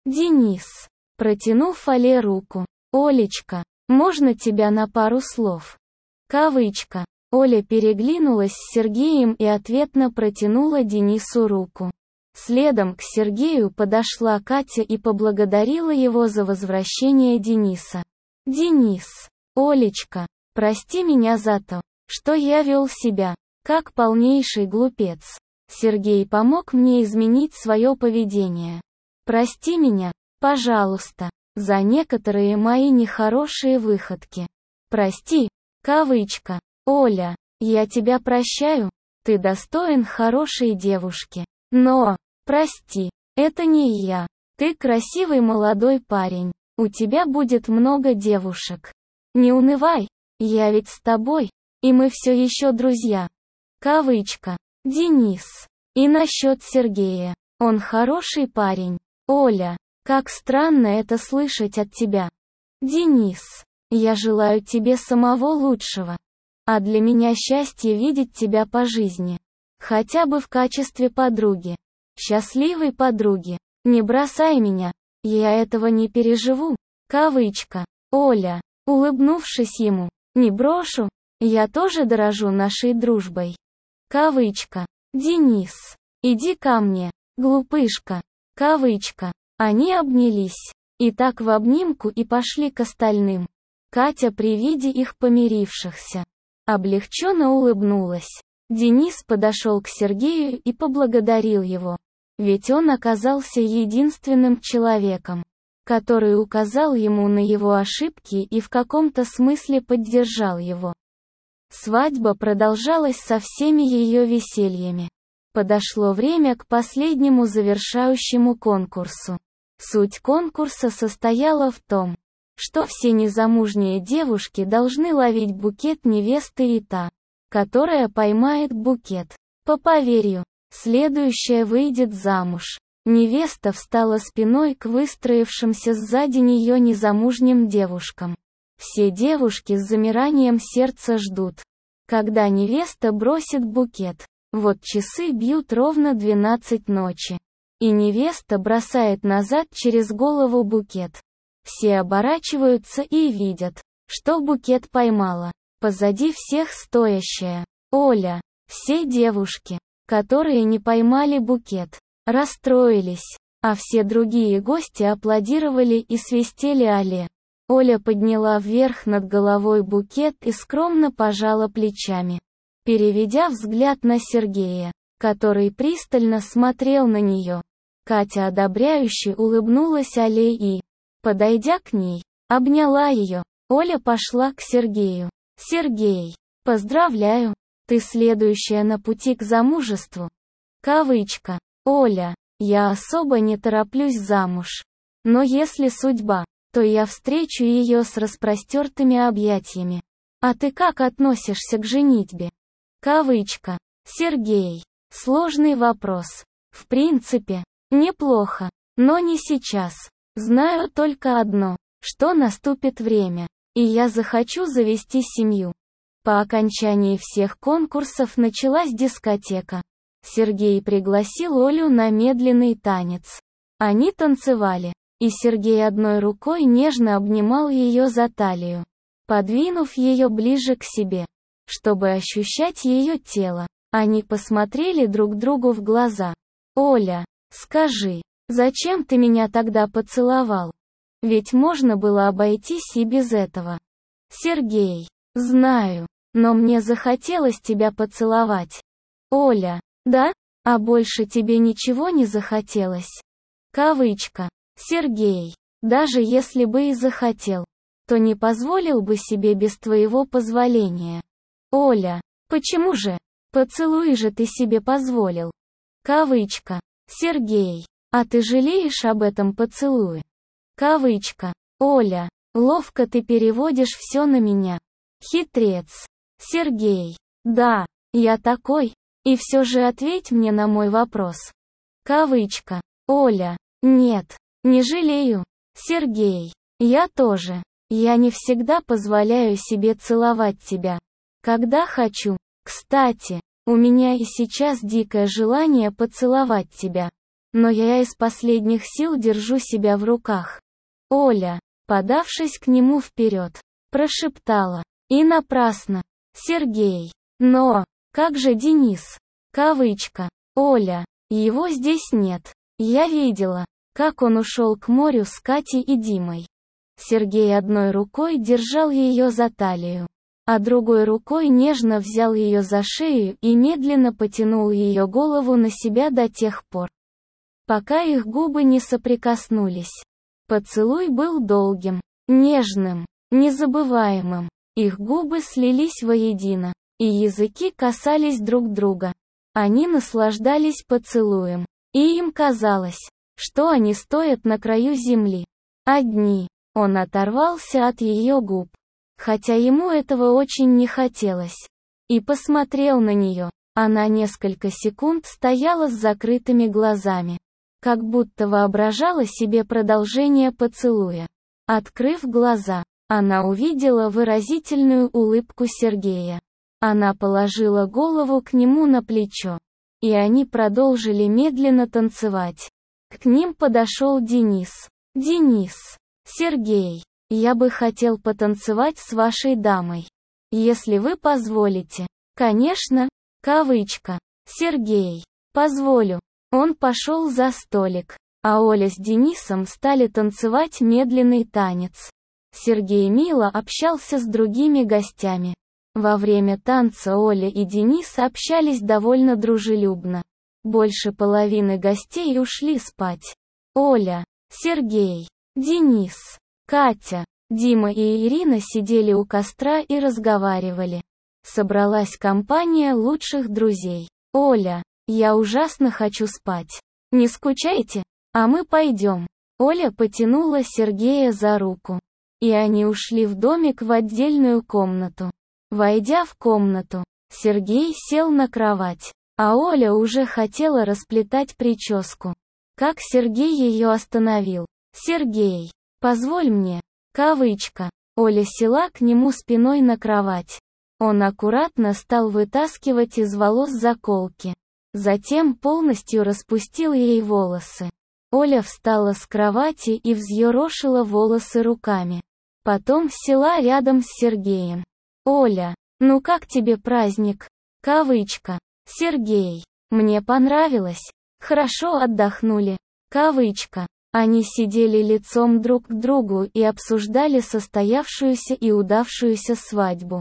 Денис. Протянув Але руку. Олечка, можно тебя на пару слов? Кавычка. Оля переглянулась с Сергеем и ответно протянула Денису руку. Следом к Сергею подошла Катя и поблагодарила его за возвращение Дениса. Денис. Олечка, прости меня за то, что я вел себя, как полнейший глупец. Сергей помог мне изменить свое поведение. Прости меня, пожалуйста, за некоторые мои нехорошие выходки. Прости, кавычка. Оля, я тебя прощаю, ты достоин хорошей девушки. Но, прости, это не я. Ты красивый молодой парень, у тебя будет много девушек. Не унывай, я ведь с тобой, и мы все еще друзья. Кавычка. Денис. И насчет Сергея. Он хороший парень. Оля, как странно это слышать от тебя. Денис. Я желаю тебе самого лучшего. А для меня счастье видеть тебя по жизни. Хотя бы в качестве подруги. Счастливой подруги. Не бросай меня. Я этого не переживу. Кавычка. Оля, улыбнувшись ему. Не брошу. Я тоже дорожу нашей дружбой. Кавычка. Денис. Иди ко мне, глупышка. Кавычка. Они обнялись. И так в обнимку и пошли к остальным. Катя при виде их помирившихся облегченно улыбнулась. Денис подошел к Сергею и поблагодарил его. Ведь он оказался единственным человеком, который указал ему на его ошибки и в каком-то смысле поддержал его. Свадьба продолжалась со всеми ее весельями. Подошло время к последнему завершающему конкурсу. Суть конкурса состояла в том, что все незамужние девушки должны ловить букет невесты и та, которая поймает букет, по поверью, следующая выйдет замуж. Невеста встала спиной к выстроившимся сзади нее незамужним девушкам. Все девушки с замиранием сердца ждут, когда невеста бросит букет. Вот часы бьют ровно 12 ночи. И невеста бросает назад через голову букет. Все оборачиваются и видят, что букет поймала. Позади всех стоящая Оля. Все девушки, которые не поймали букет, расстроились, а все другие гости аплодировали и свистели Але. Оля подняла вверх над головой букет и скромно пожала плечами, переведя взгляд на Сергея, который пристально смотрел на нее. Катя одобряюще улыбнулась Але и, подойдя к ней, обняла ее. Оля пошла к Сергею. «Сергей, поздравляю, ты следующая на пути к замужеству». Кавычка. «Оля, я особо не тороплюсь замуж. Но если судьба, то я встречу ее с распростертыми объятиями. А ты как относишься к женитьбе?» Кавычка. «Сергей, сложный вопрос. В принципе, неплохо, но не сейчас. Знаю только одно, что наступит время, и я захочу завести семью». По окончании всех конкурсов началась дискотека. Сергей пригласил Олю на медленный танец. Они танцевали, и Сергей одной рукой нежно обнимал ее за талию, подвинув ее ближе к себе, чтобы ощущать ее тело. Они посмотрели друг другу в глаза. «Оля, скажи, зачем ты меня тогда поцеловал? Ведь можно было обойтись и без этого». Сергей. «Знаю, но мне захотелось тебя поцеловать». Оля. «Да? А больше тебе ничего не захотелось?» Кавычка. Сергей. «Даже если бы и захотел, то не позволил бы себе без твоего позволения». Оля. «Почему же? Поцелуй же ты себе позволил». Кавычка. Сергей. «А ты жалеешь об этом поцелуе?» Кавычка. Оля. «Ловко ты переводишь все на меня. Хитрец». Сергей. «Да, я такой. И все же ответь мне на мой вопрос». Кавычка. Оля. «Нет, не жалею». Сергей. «Я тоже. Я не всегда позволяю себе целовать тебя, когда хочу. Кстати, у меня и сейчас дикое желание поцеловать тебя». но я из последних сил держу себя в руках. Оля, подавшись к нему вперед, прошептала. И напрасно. Сергей. Но, как же Денис? Кавычка. Оля, его здесь нет. Я видела, как он ушел к морю с Катей и Димой. Сергей одной рукой держал ее за талию, а другой рукой нежно взял ее за шею и медленно потянул ее голову на себя до тех пор, пока их губы не соприкоснулись. Поцелуй был долгим, нежным, незабываемым. Их губы слились воедино, и языки касались друг друга. Они наслаждались поцелуем, и им казалось, что они стоят на краю земли. Одни. Он оторвался от ее губ, хотя ему этого очень не хотелось, и посмотрел на нее. Она несколько секунд стояла с закрытыми глазами, как будто воображала себе продолжение поцелуя. Открыв глаза, она увидела выразительную улыбку Сергея. Она положила голову к нему на плечо, и они продолжили медленно танцевать. К ним подошел Денис. «Денис, Сергей, я бы хотел потанцевать с вашей дамой. Если вы позволите». «Конечно», кавычка. «Сергей, позволю». Он пошел за столик, а Оля с Денисом стали танцевать медленный танец. Сергей мило общался с другими гостями. Во время танца Оля и Денис общались довольно дружелюбно. Больше половины гостей ушли спать. Оля, Сергей, Денис, Катя, Дима и Ирина сидели у костра и разговаривали. Собралась компания лучших друзей. «Оля, я ужасно хочу спать. Не скучайте, а мы пойдем». Оля потянула Сергея за руку, и они ушли в домик в отдельную комнату. Войдя в комнату, Сергей сел на кровать, а Оля уже хотела расплетать прическу. Как Сергей ее остановил. «Сергей, позволь мне». Кавычка. Оля села к нему спиной на кровать. Он аккуратно стал вытаскивать из волос заколки. Затем полностью распустил ей волосы. Оля встала с кровати и взъерошила волосы руками. Потом села рядом с Сергеем. «Оля, ну как тебе праздник?» Кавычка. «Сергей, мне понравилось. Хорошо отдохнули». Кавычка. Они сидели лицом друг к другу и обсуждали состоявшуюся и удавшуюся свадьбу.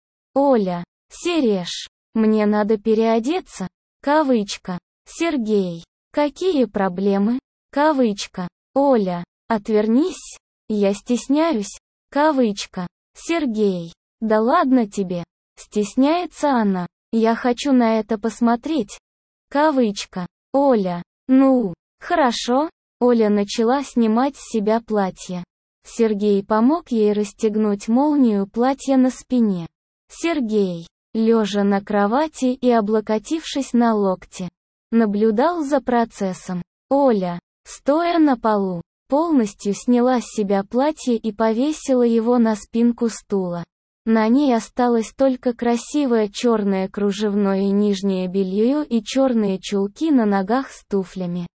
«Оля, Сереж, мне надо переодеться». Кавычка. «Сергей, какие проблемы?» Кавычка. «Оля, отвернись, я стесняюсь». Кавычка. «Сергей, да ладно тебе». Стесняется она. «Я хочу на это посмотреть». Кавычка. «Оля, ну, хорошо». Оля начала снимать с себя платье. Сергей помог ей расстегнуть молнию платья на спине. Сергей, лежа на кровати и облокотившись на локте, наблюдал за процессом. Оля, стоя на полу, полностью сняла с себя платье и повесила его на спинку стула. На ней осталось только красивое черное кружевное нижнее белье и черные чулки на ногах с туфлями.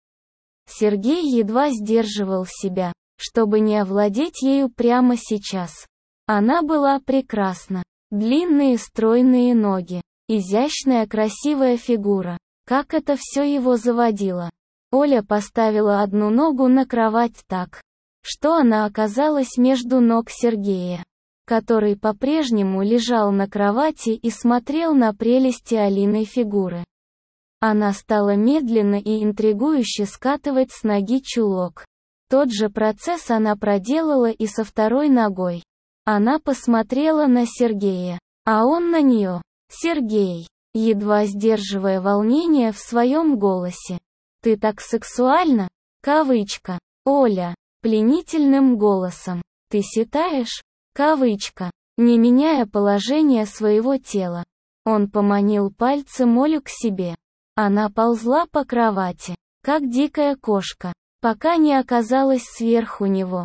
Сергей едва сдерживал себя, чтобы не овладеть ею прямо сейчас. Она была прекрасна. Длинные стройные ноги, изящная красивая фигура. Как это все его заводило. Оля поставила одну ногу на кровать так, что она оказалась между ног Сергея, который по-прежнему лежал на кровати и смотрел на прелести Алиной фигуры. Она стала медленно и интригующе скатывать с ноги чулок. Тот же процесс она проделала и со второй ногой. Она посмотрела на Сергея, а он на нее. Сергей, едва сдерживая волнение в своем голосе. «Ты так сексуальна?» Кавычка. Оля, пленительным голосом. «Ты сетаешь?» Кавычка. Не меняя положение своего тела. Он поманил пальцем Олю к себе. Она ползла по кровати, как дикая кошка, пока не оказалась сверху него.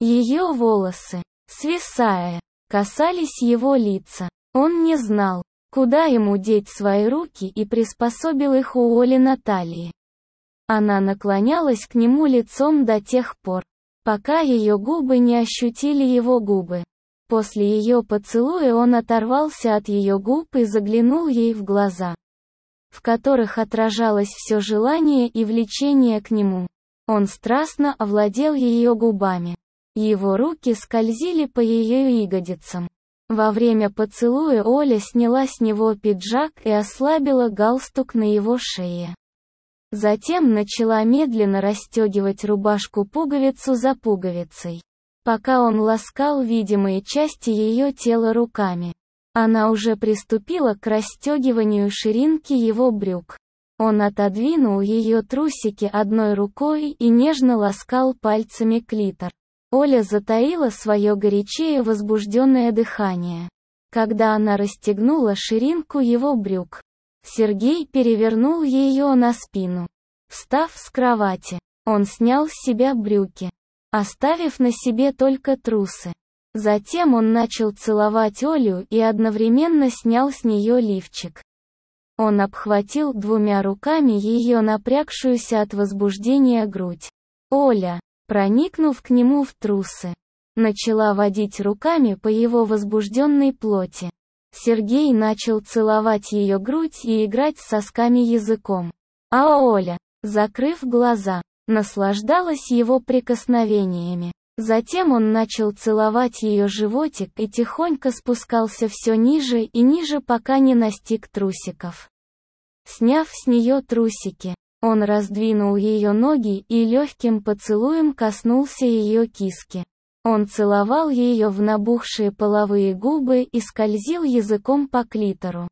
Ее волосы, свисая, касались его лица. Он не знал, куда ему деть свои руки и приспособил их у Оли на талии. Она наклонялась к нему лицом до тех пор, пока ее губы не ощутили его губы. После ее поцелуя он оторвался от ее губ и заглянул ей в глаза, в которых отражалось все желание и влечение к нему. Он страстно овладел ее губами. Его руки скользили по ее ягодицам. Во время поцелуя Оля сняла с него пиджак и ослабила галстук на его шее. Затем начала медленно расстегивать рубашку пуговицу за пуговицей, пока он ласкал видимые части ее тела руками. Она уже приступила к расстегиванию ширинки его брюк. Он отодвинул ее трусики одной рукой и нежно ласкал пальцами клитор. Оля затаила свое горячее возбужденное дыхание, когда она расстегнула ширинку его брюк. Сергей перевернул ее на спину. Встав с кровати, он снял с себя брюки, оставив на себе только трусы. Затем он начал целовать Олю и одновременно снял с нее лифчик. Он обхватил двумя руками ее напрягшуюся от возбуждения грудь. Оля, проникнув к нему в трусы, начала водить руками по его возбужденной плоти. Сергей начал целовать ее грудь и играть с сосками языком. А Оля, закрыв глаза, наслаждалась его прикосновениями. Затем он начал целовать ее животик и тихонько спускался все ниже и ниже, пока не настиг трусиков. Сняв с нее трусики, он раздвинул ее ноги и легким поцелуем коснулся ее киски. Он целовал ее в набухшие половые губы и скользил языком по клитору.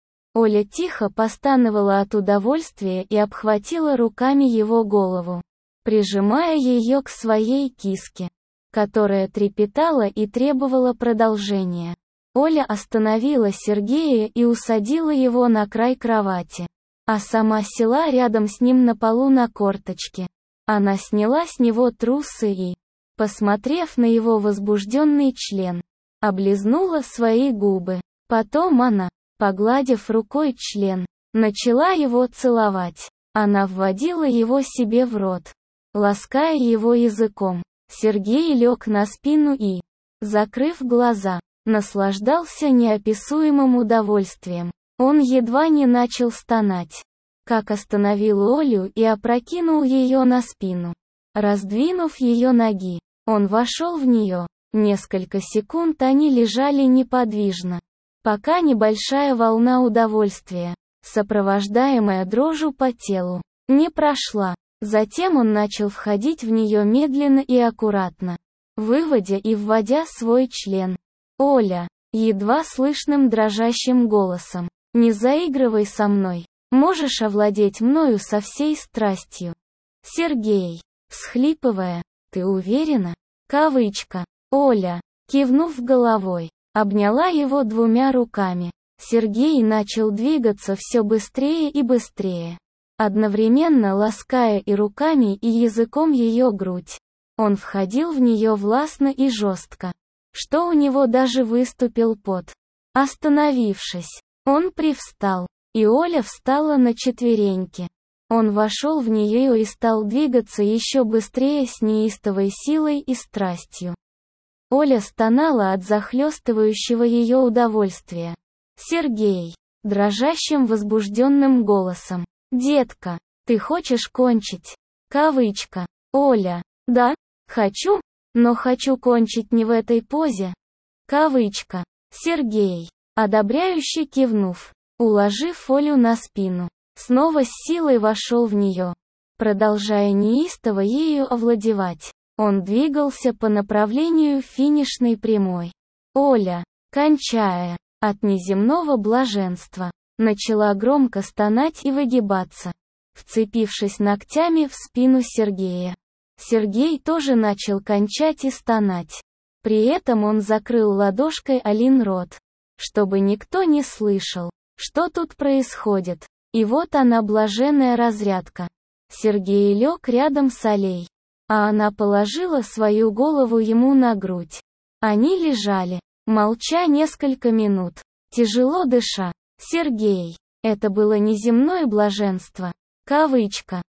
Оля тихо постановала от удовольствия и обхватила руками его голову, прижимая ее к своей киске, которая трепетала и требовала продолжения. Оля остановила Сергея и усадила его на край кровати, а сама села рядом с ним на полу на корточке. Она сняла с него трусы и, посмотрев на его возбужденный член, облизнула свои губы. Потом она, погладив рукой член, начала его целовать. Она вводила его себе в рот, лаская его языком. Сергей лег на спину и, закрыв глаза, наслаждался неописуемым удовольствием. Он едва не начал стонать, как остановил Олю и опрокинул ее на спину. Раздвинув ее ноги, он вошел в нее. Несколько секунд они лежали неподвижно, пока небольшая волна удовольствия, сопровождаемая дрожью по телу, не прошла. Затем он начал входить в нее медленно и аккуратно, выводя и вводя свой член. «Оля», едва слышным дрожащим голосом, «не заигрывай со мной, можешь овладеть мною со всей страстью». Сергей, всхлипывая, «Ты уверена?» Кавычка. Оля, кивнув головой, обняла его двумя руками. Сергей начал двигаться все быстрее и быстрее, одновременно лаская и руками, и языком ее грудь. Он входил в нее властно и жестко, что у него даже выступил пот. Остановившись, он привстал, и Оля встала на четвереньки. Он вошел в нее и стал двигаться еще быстрее с неистовой силой и страстью. Оля стонала от захлестывающего ее удовольствия. Сергей, дрожащим возбужденным голосом, «Детка, ты хочешь кончить?» Кавычка. Оля, «Да, хочу, но хочу кончить не в этой позе». Кавычка. Сергей, одобряюще кивнув, уложив Олю на спину, снова с силой вошел в нее, продолжая неистово ею овладевать. Он двигался по направлению финишной прямой. Оля, кончая от неземного блаженства, начала громко стонать и выгибаться, вцепившись ногтями в спину Сергея. Сергей тоже начал кончать и стонать. При этом он закрыл ладошкой Алин рот, чтобы никто не слышал, что тут происходит. И вот она, блаженная разрядка. Сергей лег рядом с Алей, а она положила свою голову ему на грудь. Они лежали, молча несколько минут, тяжело дыша. Сергей, это было неземное блаженство. Кавычка.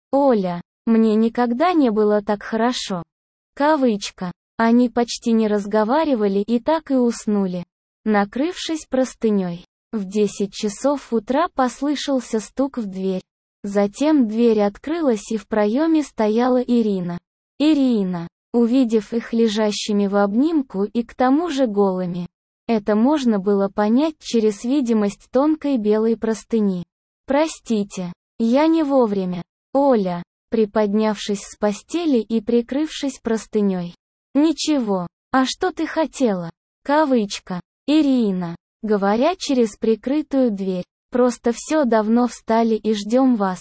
Оля, мне никогда не было так хорошо. Кавычка. Они почти не разговаривали и так и уснули, накрывшись простыней. В 10 часов утра послышался стук в дверь. Затем дверь открылась и в проеме стояла Ирина. Ирина, увидев их лежащими в обнимку и к тому же голыми. Это можно было понять через видимость тонкой белой простыни. «Простите, я не вовремя. Оля», приподнявшись с постели и прикрывшись простыней. «Ничего, а что ты хотела?» Кавычка. Ирина, говоря через прикрытую дверь. «Просто все давно встали и ждем вас».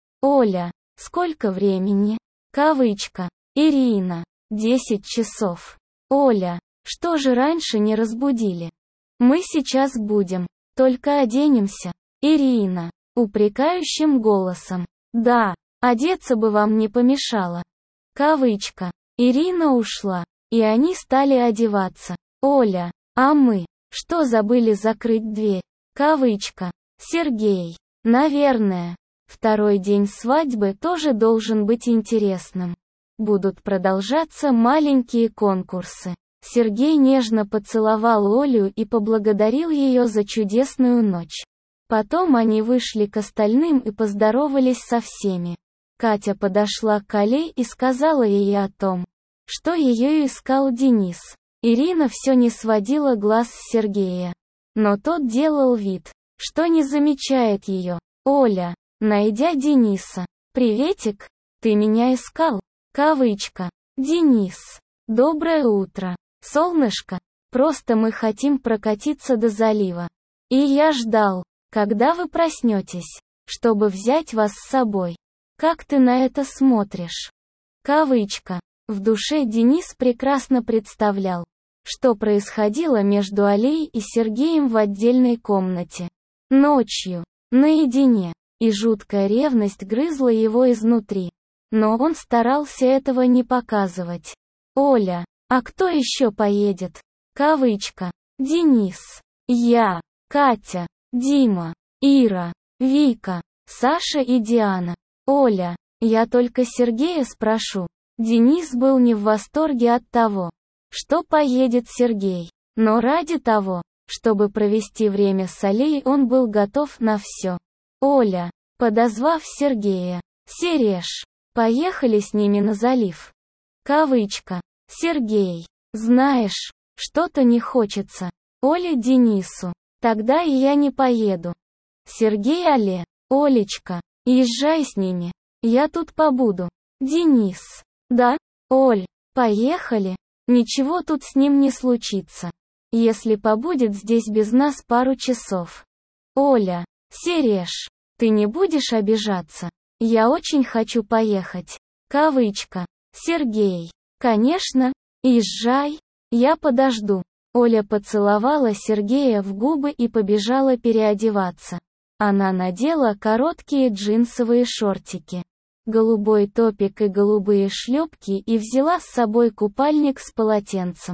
Оля, сколько времени? Кавычка. Ирина, 10 часов. Оля, что же раньше не разбудили? Мы сейчас будем, только оденемся. Ирина, упрекающим голосом. Да, одеться бы вам не помешало. Кавычка. Ирина ушла, и они стали одеваться. Оля, а мы, что забыли закрыть дверь? Кавычка. Сергей, наверное. Второй день свадьбы тоже должен быть интересным. Будут продолжаться маленькие конкурсы. Сергей нежно поцеловал Олю и поблагодарил ее за чудесную ночь. Потом они вышли к остальным и поздоровались со всеми. Катя подошла к Оле и сказала ей о том, что ее искал Денис. Ирина все не сводила глаз с Сергея. Но тот делал вид, что не замечает ее. Оля, найдя Дениса. «Приветик, ты меня искал?» Кавычка. Денис. «Доброе утро, солнышко. Просто мы хотим прокатиться до залива. И я ждал, когда вы проснетесь, чтобы взять вас с собой. Как ты на это смотришь?» Кавычка. В душе Денис прекрасно представлял, что происходило между Олей и Сергеем в отдельной комнате. Ночью, наедине, и жуткая ревность грызла его изнутри. Но он старался этого не показывать. «Оля, а кто еще поедет?» Кавычка. Денис. Я. Катя. Дима. Ира. Вика. Саша и Диана. Оля, я только Сергея спрошу. Денис был не в восторге от того, что поедет Сергей. Но ради того, чтобы провести время с Олей, он был готов на все. Оля, подозвав Сергея. Сереж, поехали с ними на залив. Кавычка. Сергей. Знаешь, что-то не хочется. Оля Денису. Тогда и я не поеду. Сергей Оле. Олечка, езжай с ними. Я тут побуду. Денис. Да? Оль, поехали. Ничего тут с ним не случится, если побудет здесь без нас пару часов. Оля. Сереж, ты не будешь обижаться? Я очень хочу поехать. Кавычка. Сергей. Конечно, езжай, я подожду. Оля поцеловала Сергея в губы и побежала переодеваться. Она надела короткие джинсовые шортики, голубой топик и голубые шлепки и взяла с собой купальник с полотенцем.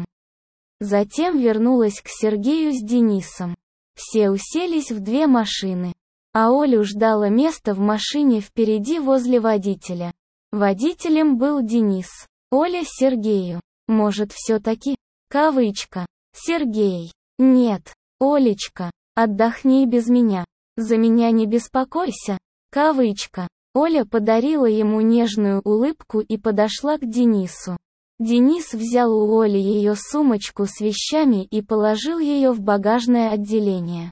Затем вернулась к Сергею с Денисом. Все уселись в две машины. А Олю ждало место в машине впереди возле водителя. Водителем был Денис. Оля Сергею. Может, все-таки? Кавычка. Сергей. Нет. Олечка, отдохни без меня. За меня не беспокойся. Кавычка. Оля подарила ему нежную улыбку и подошла к Денису. Денис взял у Оли ее сумочку с вещами и положил ее в багажное отделение.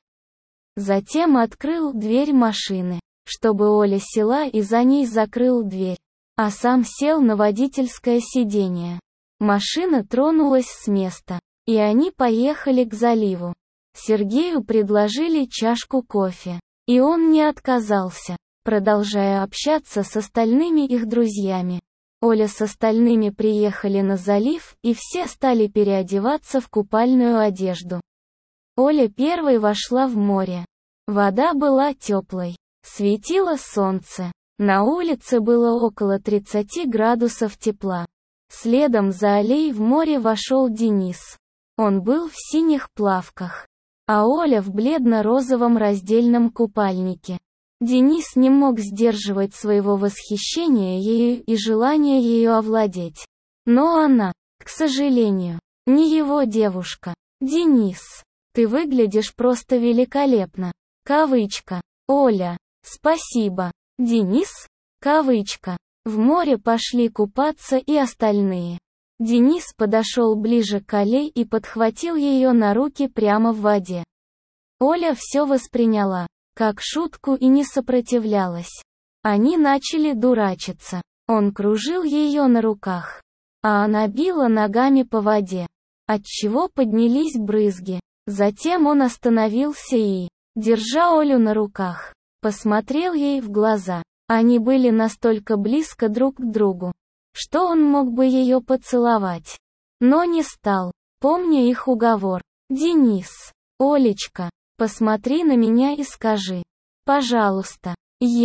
Затем открыл дверь машины, чтобы Оля села и за ней закрыл дверь, а сам сел на водительское сиденье. Машина тронулась с места, и они поехали к заливу. Сергею предложили чашку кофе, и он не отказался, продолжая общаться с остальными их друзьями. Оля с остальными приехали на залив, и все стали переодеваться в купальную одежду. Оля первой вошла в море. Вода была теплой, светило солнце. На улице было около 30 градусов тепла. Следом за Олей в море вошел Денис. Он был в синих плавках, а Оля в бледно-розовом раздельном купальнике. Денис не мог сдерживать своего восхищения ею и желания ею овладеть. Но она, к сожалению, не его девушка. «Денис, ты выглядишь просто великолепно». Кавычка. «Оля, спасибо». Денис, кавычка. В море пошли купаться и остальные. Денис подошел ближе к Оле и подхватил ее на руки прямо в воде. Оля все восприняла как шутку и не сопротивлялась. Они начали дурачиться. Он кружил ее на руках, а она била ногами по воде, отчего поднялись брызги. Затем он остановился и, держа Олю на руках, посмотрел ей в глаза. Они были настолько близко друг к другу, что он мог бы ее поцеловать, но не стал, помня их уговор. «Денис, Олечка, посмотри на меня и скажи, пожалуйста,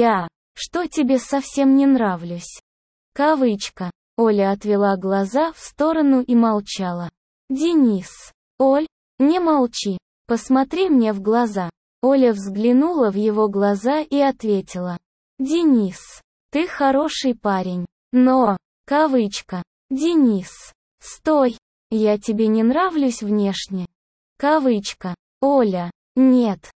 что тебе совсем не нравлюсь». Кавычка. Оля отвела глаза в сторону и молчала. «Денис, Оль, не молчи, посмотри мне в глаза». Оля взглянула в его глаза и ответила. «Денис, ты хороший парень, но...» Кавычка. «Денис, стой, я тебе не нравлюсь внешне». Кавычка. «Оля, нет,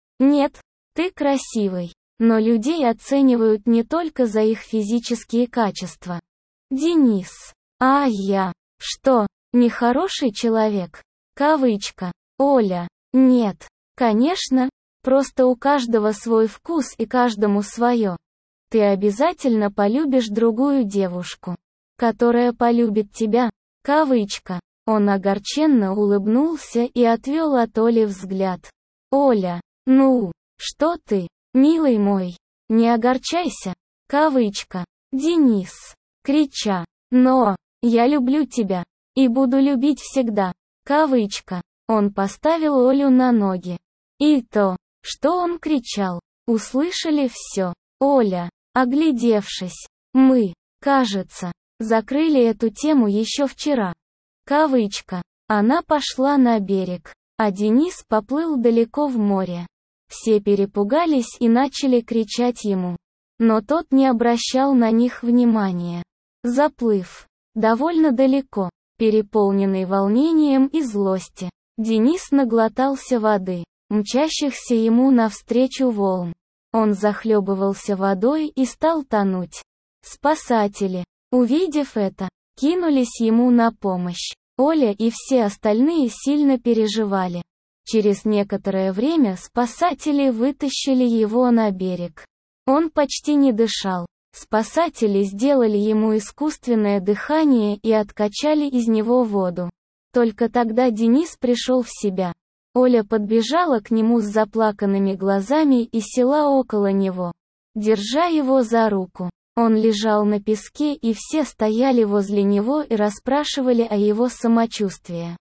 ты красивый, но людей оценивают не только за их физические качества». Денис. «А я, что, нехороший человек?» Кавычка. «Оля, нет, конечно, просто у каждого свой вкус и каждому свое. Ты обязательно полюбишь другую девушку, которая полюбит тебя». Кавычка. Он огорченно улыбнулся и отвел от Оли взгляд. «Оля, ну, что ты, милый мой, не огорчайся». Кавычка. «Денис, крича, но, я люблю тебя, и буду любить всегда». Кавычка. Он поставил Олю на ноги. И то, что он кричал, услышали все. Оля, оглядевшись, мы, кажется, закрыли эту тему еще вчера. Кавычка. Она пошла на берег, а Денис поплыл далеко в море. Все перепугались и начали кричать ему. Но тот не обращал на них внимания. Заплыв довольно далеко, переполненный волнением и злости, Денис наглотался воды, мчащихся ему навстречу волн. Он захлебывался водой и стал тонуть. Спасатели, увидев это, кинулись ему на помощь. Оля и все остальные сильно переживали. Через некоторое время спасатели вытащили его на берег. Он почти не дышал. Спасатели сделали ему искусственное дыхание и откачали из него воду. Только тогда Денис пришел в себя. Оля подбежала к нему с заплаканными глазами и села около него, держа его за руку. Он лежал на песке, и все стояли возле него и расспрашивали о его самочувствии.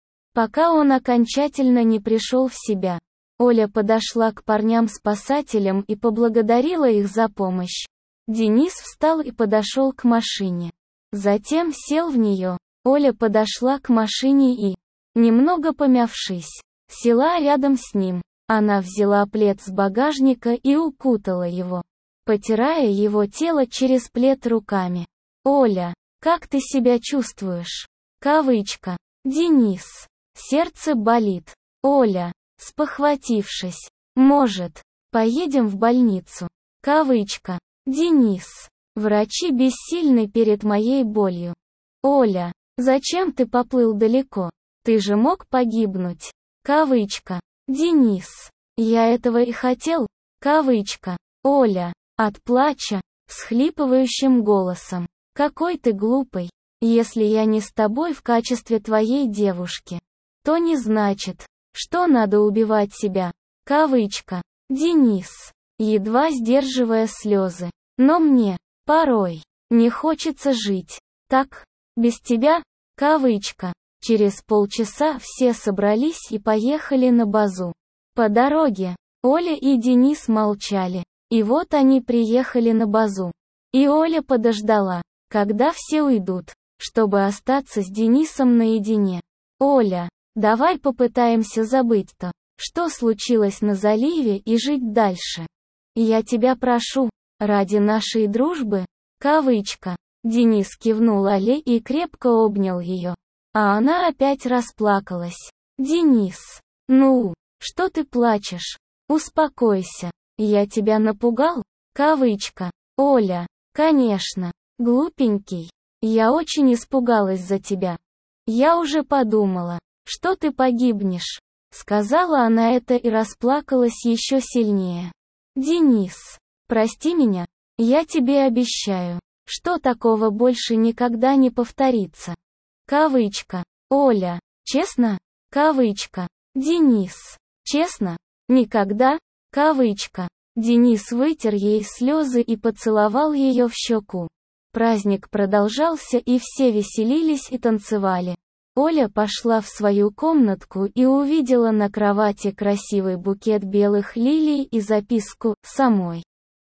Пока он окончательно не пришел в себя, Оля подошла к парням-спасателям и поблагодарила их за помощь. Денис встал и подошел к машине. Затем сел в нее. Оля подошла к машине и, немного помявшись, села рядом с ним. Она взяла плед с багажника и укутала его, потирая его тело через плед руками. «Оля, как ты себя чувствуешь?» Кавычка. «Денис, сердце болит». Оля, спохватившись, «Может, поедем в больницу?» Кавычка. «Денис, врачи бессильны перед моей болью». Оля, зачем ты поплыл далеко? Ты же мог погибнуть. Кавычка. «Денис, я этого и хотел». Кавычка. Оля, от плача, всхлипывающим голосом. «Какой ты глупый. Если я не с тобой в качестве твоей девушки, то не значит, что надо убивать себя». Кавычка. «Денис, едва сдерживая слезы. Но мне, порой, не хочется жить. Так, без тебя». Кавычка. Через полчаса все собрались и поехали на базу. По дороге, Оля и Денис молчали. И вот они приехали на базу. И Оля подождала, когда все уйдут, чтобы остаться с Денисом наедине. «Оля, давай попытаемся забыть то, что случилось на заливе, и жить дальше». Я тебя прошу, ради нашей дружбы, кавычка. Денис кивнул Але и крепко обнял ее. А она опять расплакалась. Денис, ну, что ты плачешь? Успокойся. Я тебя напугал? Кавычка. Оля, конечно, глупенький. Я очень испугалась за тебя. Я уже подумала, что ты погибнешь. Сказала она это и расплакалась еще сильнее. Денис, прости меня, я тебе обещаю, что такого больше никогда не повторится. Кавычка. Оля, честно? Кавычка. Денис, честно? Никогда? Кавычка. Денис вытер ей слезы и поцеловал ее в щеку. Праздник продолжался и все веселились и танцевали. Оля пошла в свою комнатку и увидела на кровати красивый букет белых лилий и записку «Самой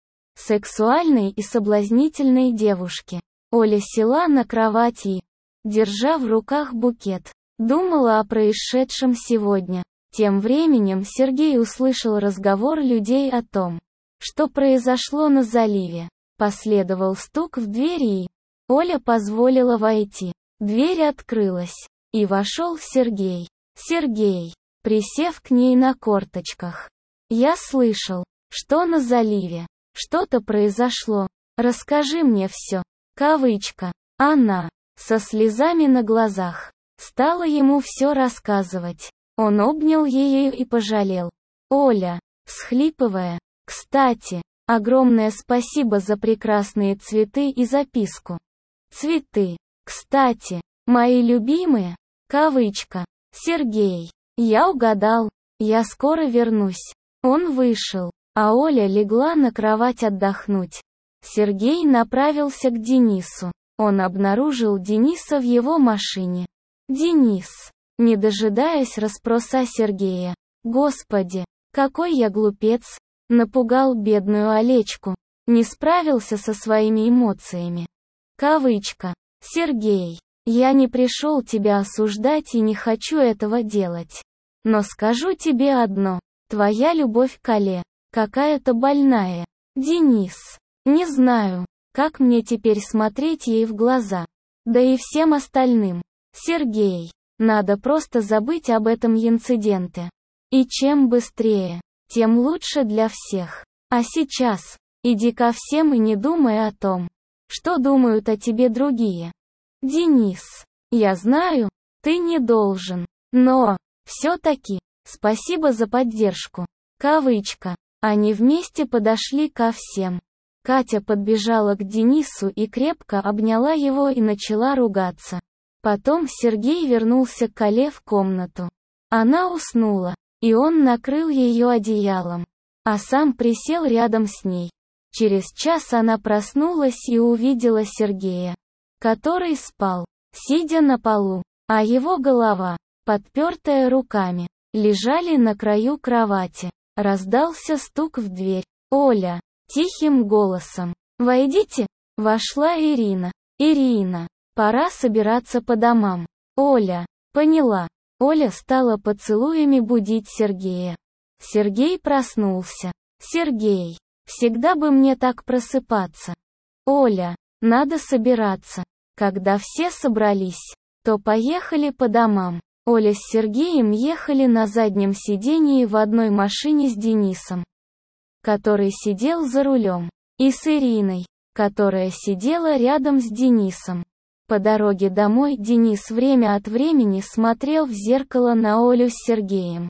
сексуальной и соблазнительной девушке». Оля села на кровати и, держа в руках букет, думала о происшедшем сегодня. Тем временем Сергей услышал разговор людей о том, что произошло на заливе. Последовал стук в двери и Оля позволила войти. Дверь открылась, и вошел Сергей. Сергей, присев к ней на корточках. Я слышал, что на заливе что-то произошло. Расскажи мне все. Кавычка. Она, со слезами на глазах, стала ему все рассказывать. Он обнял ее и пожалел. Оля, всхлипывая, кстати, огромное спасибо за прекрасные цветы и записку. Цветы, кстати, мои любимые, кавычка. Сергей, я угадал, я скоро вернусь. Он вышел, а Оля легла на кровать отдохнуть. Сергей направился к Денису. Он обнаружил Дениса в его машине. Денис, не дожидаясь расспроса Сергея. Господи, какой я глупец, напугал бедную Олечку, не справился со своими эмоциями. Кавычка. Сергей, я не пришел тебя осуждать и не хочу этого делать. Но скажу тебе одно, твоя любовь к Але, какая-то больная. Денис, не знаю, как мне теперь смотреть ей в глаза. Да и всем остальным. Сергей, надо просто забыть об этом инциденте. И чем быстрее, тем лучше для всех. А сейчас, иди ко всем и не думай о том, что думают о тебе другие. Денис, я знаю, ты не должен, но, все-таки, спасибо за поддержку. Кавычка. Они вместе подошли ко всем. Катя подбежала к Денису и крепко обняла его и начала ругаться. Потом Сергей вернулся к Але в комнату. Она уснула, и он накрыл ее одеялом, а сам присел рядом с ней. Через час она проснулась и увидела Сергея, который спал, сидя на полу, а его голова, подпертая руками, лежали на краю кровати. Раздался стук в дверь. «Оля!» Тихим голосом. «Войдите!» Вошла Ирина. «Ирина, пора собираться по домам». «Оля!» «Поняла». Оля стала поцелуями будить Сергея. Сергей проснулся. «Сергей, всегда бы мне так просыпаться». «Оля, надо собираться». Когда все собрались, то поехали по домам. Оля с Сергеем ехали на заднем сидении в одной машине с Денисом, который сидел за рулем, и с Ириной, которая сидела рядом с Денисом. По дороге домой Денис время от времени смотрел в зеркало на Олю с Сергеем.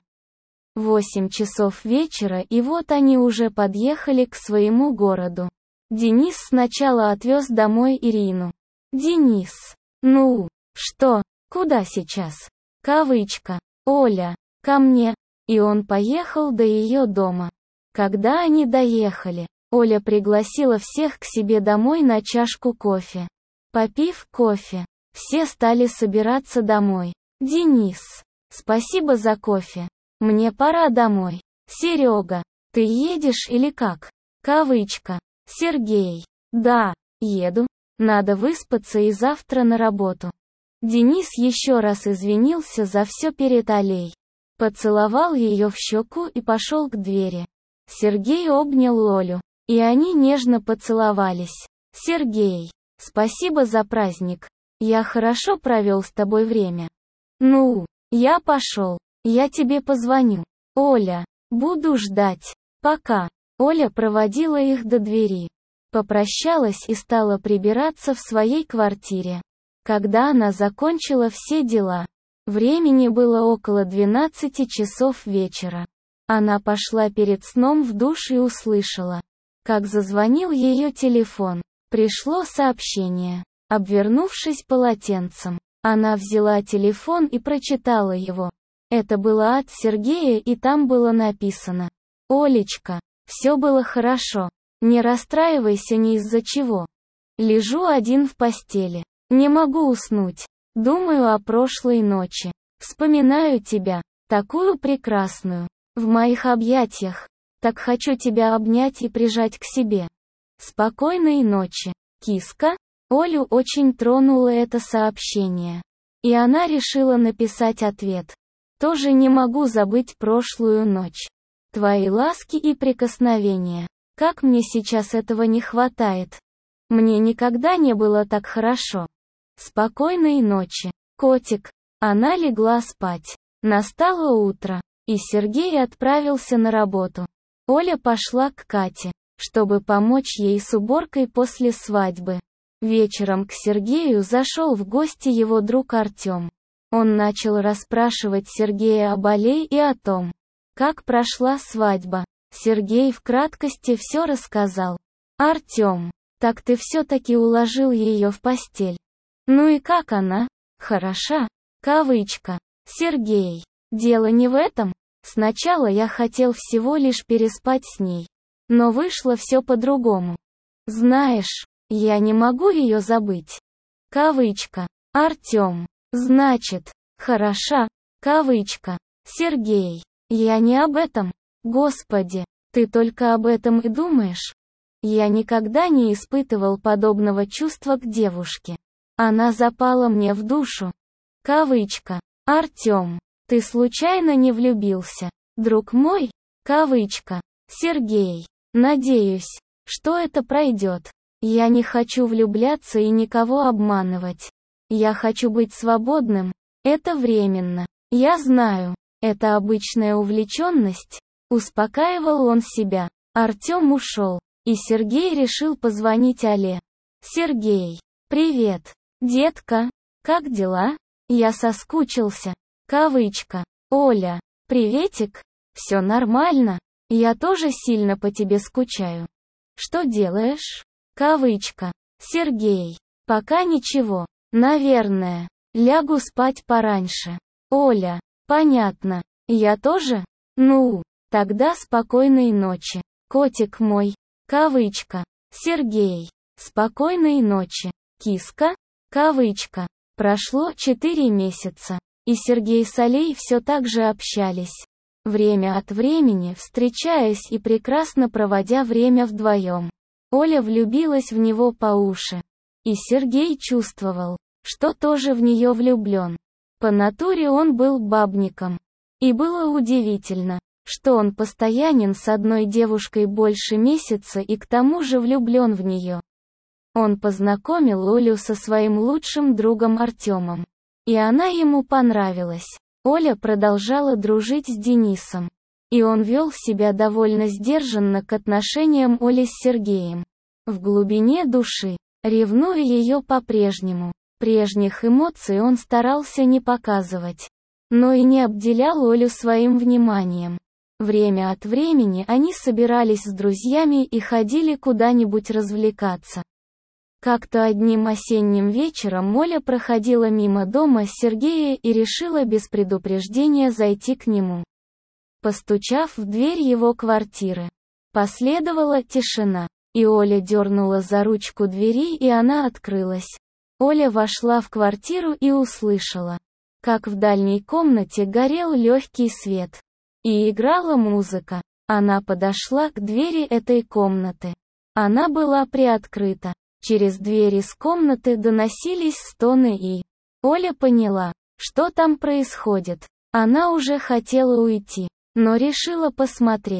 8 часов вечера, и вот они уже подъехали к своему городу. Денис сначала отвез домой Ирину. «Денис, ну, что, куда сейчас?» Кавычка. «Оля, ко мне». И он поехал до ее дома. Когда они доехали, Оля пригласила всех к себе домой на чашку кофе. Попив кофе, все стали собираться домой. «Денис, спасибо за кофе. Мне пора домой». «Серега, ты едешь или как?» Кавычка. «Сергей, да, еду. Надо выспаться и завтра на работу». Денис еще раз извинился за все перед Олей. Поцеловал ее в щеку и пошел к двери. Сергей обнял Олю, и они нежно поцеловались. «Сергей, спасибо за праздник. Я хорошо провел с тобой время. Ну, я пошел. Я тебе позвоню. Оля, буду ждать. Пока». Оля проводила их до двери. Попрощалась и стала прибираться в своей квартире. Когда она закончила все дела, времени было около 12 часов вечера. Она пошла перед сном в душ и услышала, как зазвонил ее телефон. Пришло сообщение. Обвернувшись полотенцем, она взяла телефон и прочитала его. Это было от Сергея, и там было написано: «Олечка, все было хорошо. Не расстраивайся ни из-за чего. Лежу один в постели. Не могу уснуть. Думаю о прошлой ночи. Вспоминаю тебя, такую прекрасную, в моих объятиях. Так хочу тебя обнять и прижать к себе. Спокойной ночи, киска». Олю очень тронуло это сообщение. И она решила написать ответ. «Тоже не могу забыть прошлую ночь. Твои ласки и прикосновения. Как мне сейчас этого не хватает. Мне никогда не было так хорошо. Спокойной ночи, котик». Она легла спать. Настало утро, и Сергей отправился на работу. Оля пошла к Кате, чтобы помочь ей с уборкой после свадьбы. Вечером к Сергею зашел в гости его друг Артем. Он начал расспрашивать Сергея об Оле и о том, как прошла свадьба. Сергей в краткости все рассказал. «Артем, так ты все-таки уложил ее в постель. Ну и как она? Хороша?» Кавычка. «Сергей, дело не в этом. Сначала я хотел всего лишь переспать с ней. Но вышло все по-другому. Знаешь, я не могу ее забыть». Кавычка. «Артем, значит, хороша?» Кавычка. «Сергей, я не об этом. Господи, ты только об этом и думаешь. Я никогда не испытывал подобного чувства к девушке. Она запала мне в душу». Кавычка. «Артем, ты случайно не влюбился, друг мой?» Кавычка. «Сергей, надеюсь, что это пройдет. Я не хочу влюбляться и никого обманывать. Я хочу быть свободным. Это временно. Я знаю, это обычная увлеченность». Успокаивал он себя. Артем ушел, и Сергей решил позвонить Оле. «Сергей, привет, детка, как дела? Я соскучился». Кавычка. «Оля, приветик, все нормально, я тоже сильно по тебе скучаю. Что делаешь?» Кавычка. «Сергей, пока ничего, наверное, лягу спать пораньше». Оля, понятно, я тоже? Ну, тогда спокойной ночи, котик мой. Кавычка. «Сергей, спокойной ночи, киска». Кавычка. Прошло 4 месяца, и Сергей с Олей все так же общались. Время от времени встречаясь и прекрасно проводя время вдвоем. Оля влюбилась в него по уши. И Сергей чувствовал, что тоже в нее влюблен. По натуре он был бабником. И было удивительно, что он постоянен с одной девушкой больше месяца и к тому же влюблен в нее. Он познакомил Олю со своим лучшим другом Артемом. И она ему понравилась. Оля продолжала дружить с Денисом. И он вел себя довольно сдержанно к отношениям Оли с Сергеем. В глубине души, ревнуя ее по-прежнему. Прежних эмоций он старался не показывать. Но и не обделял Олю своим вниманием. Время от времени они собирались с друзьями и ходили куда-нибудь развлекаться. Как-то одним осенним вечером Оля проходила мимо дома Сергея и решила без предупреждения зайти к нему. Постучав в дверь его квартиры, последовала тишина, и Оля дернула за ручку двери, и она открылась. Оля вошла в квартиру и услышала, как в дальней комнате горел легкий свет. И играла музыка. Она подошла к двери этой комнаты. Она была приоткрыта. Через дверь из комнаты доносились стоны, и Оля поняла, что там происходит. Она уже хотела уйти, но решила посмотреть.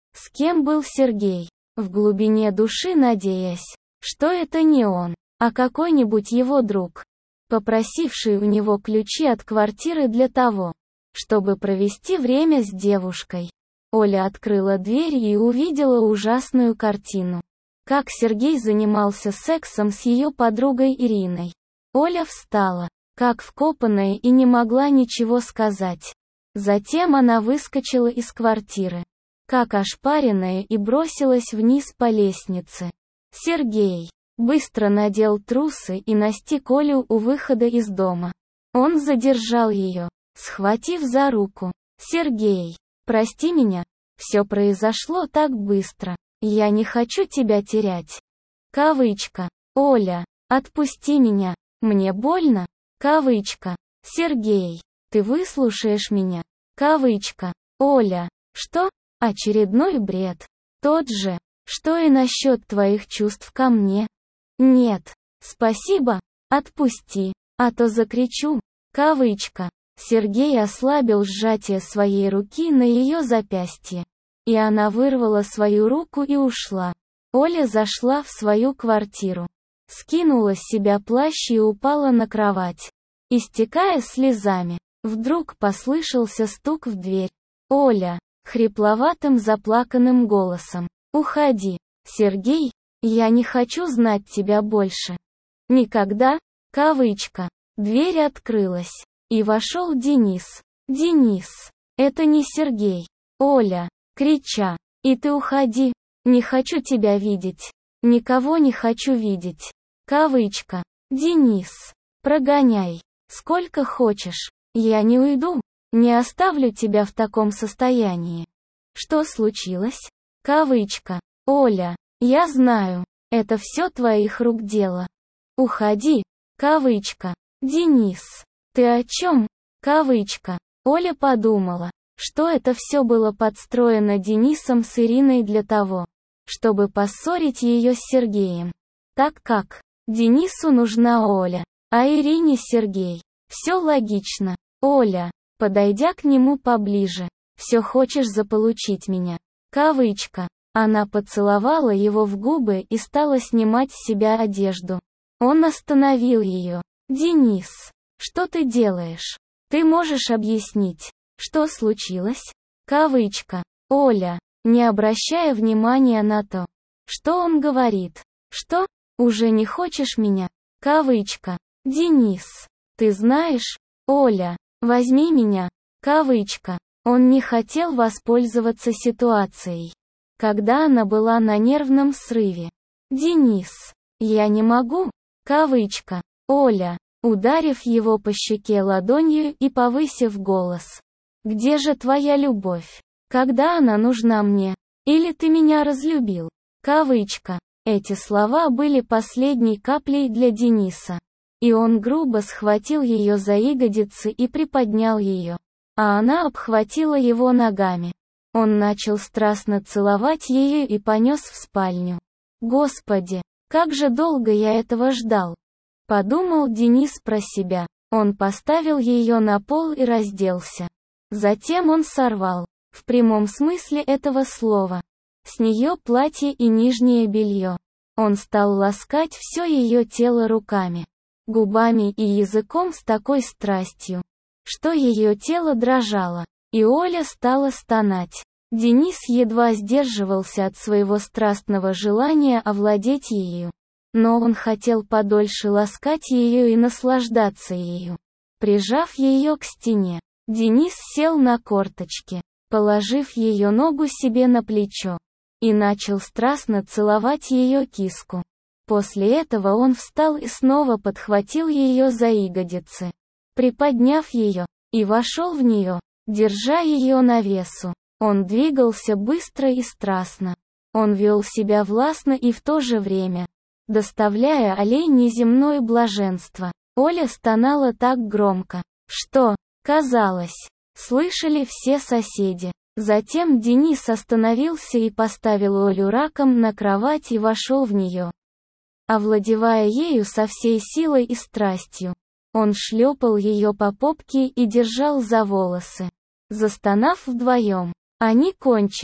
С кем был Сергей? В глубине души надеясь, что это не он, а какой-нибудь его друг, попросивший у него ключи от квартиры для того, чтобы провести время с девушкой. Оля открыла дверь и увидела ужасную картину. Как Сергей занимался сексом с ее подругой Ириной. Оля встала, как вкопанная, и не могла ничего сказать. Затем она выскочила из квартиры, как ошпаренная, и бросилась вниз по лестнице. Сергей быстро надел трусы и настиг Олю у выхода из дома. Он задержал ее, схватив за руку. «Сергей, прости меня. Все произошло так быстро. Я не хочу тебя терять. Кавычка. Оля, отпусти меня. Мне больно. Кавычка. Сергей, ты выслушаешь меня. Кавычка. Оля, что? Очередной бред. Тот же, что и насчет твоих чувств ко мне. Нет. Спасибо. Отпусти, а то закричу. Кавычка. Сергей ослабил сжатие своей руки на ее запястье. И она вырвала свою руку и ушла. Оля зашла в свою квартиру. Скинула с себя плащ и упала на кровать. Истекая слезами, вдруг послышался стук в дверь. «Оля!» Хрипловатым заплаканным голосом. «Уходи, Сергей, я не хочу знать тебя больше. Никогда!» Кавычка. Дверь открылась. И вошел Денис. «Денис, это не Сергей. Оля!» Крича. «И ты уходи. Не хочу тебя видеть. Никого не хочу видеть». Кавычка. «Денис, прогоняй. Сколько хочешь. Я не уйду. Не оставлю тебя в таком состоянии». Что случилось? Кавычка. «Оля, я знаю. Это все твоих рук дело. Уходи». Кавычка. «Денис, ты о чем?» Кавычка. Оля подумала, что это все было подстроено Денисом с Ириной для того, чтобы поссорить ее с Сергеем. Так как Денису нужна Оля, а Ирине Сергей. Все логично. Оля, подойдя к нему поближе, «Все хочешь заполучить меня?» Кавычка. Она поцеловала его в губы и стала снимать с себя одежду. Он остановил ее. «Денис, что ты делаешь? Ты можешь объяснить, что случилось?» Кавычка. Оля, не обращая внимания на то, что он говорит. «Что? Уже не хочешь меня?» Кавычка. «Денис, ты знаешь, Оля, возьми меня». Кавычка. Он не хотел воспользоваться ситуацией, когда она была на нервном срыве. «Денис, я не могу». Кавычка. Оля, ударив его по щеке ладонью и повысив голос. «Где же твоя любовь? Когда она нужна мне? Или ты меня разлюбил?» Кавычка. Эти слова были последней каплей для Дениса. И он грубо схватил ее за ягодицы и приподнял ее. А она обхватила его ногами. Он начал страстно целовать ее и понес в спальню. «Господи, как же долго я этого ждал!» Подумал Денис про себя. Он поставил ее на пол и разделся. Затем он сорвал, в прямом смысле этого слова, с нее платье и нижнее белье. Он стал ласкать все ее тело руками, губами и языком с такой страстью, что ее тело дрожало, и Оля стала стонать. Денис едва сдерживался от своего страстного желания овладеть ею. Но он хотел подольше ласкать ее и наслаждаться ею. Прижав ее к стене, Денис сел на корточки, положив ее ногу себе на плечо, и начал страстно целовать ее киску. После этого он встал и снова подхватил ее за ягодицы, приподняв ее, и вошел в нее, держа ее на весу. Он двигался быстро и страстно. Он вел себя властно и в то же время, доставляя Оле неземное блаженство. Оля стонала так громко, что, казалось, слышали все соседи. Затем Денис остановился и поставил Олю раком на кровать и вошел в нее, овладевая ею со всей силой и страстью. Он шлепал ее по попке и держал за волосы. Застонав вдвоем, они кончили.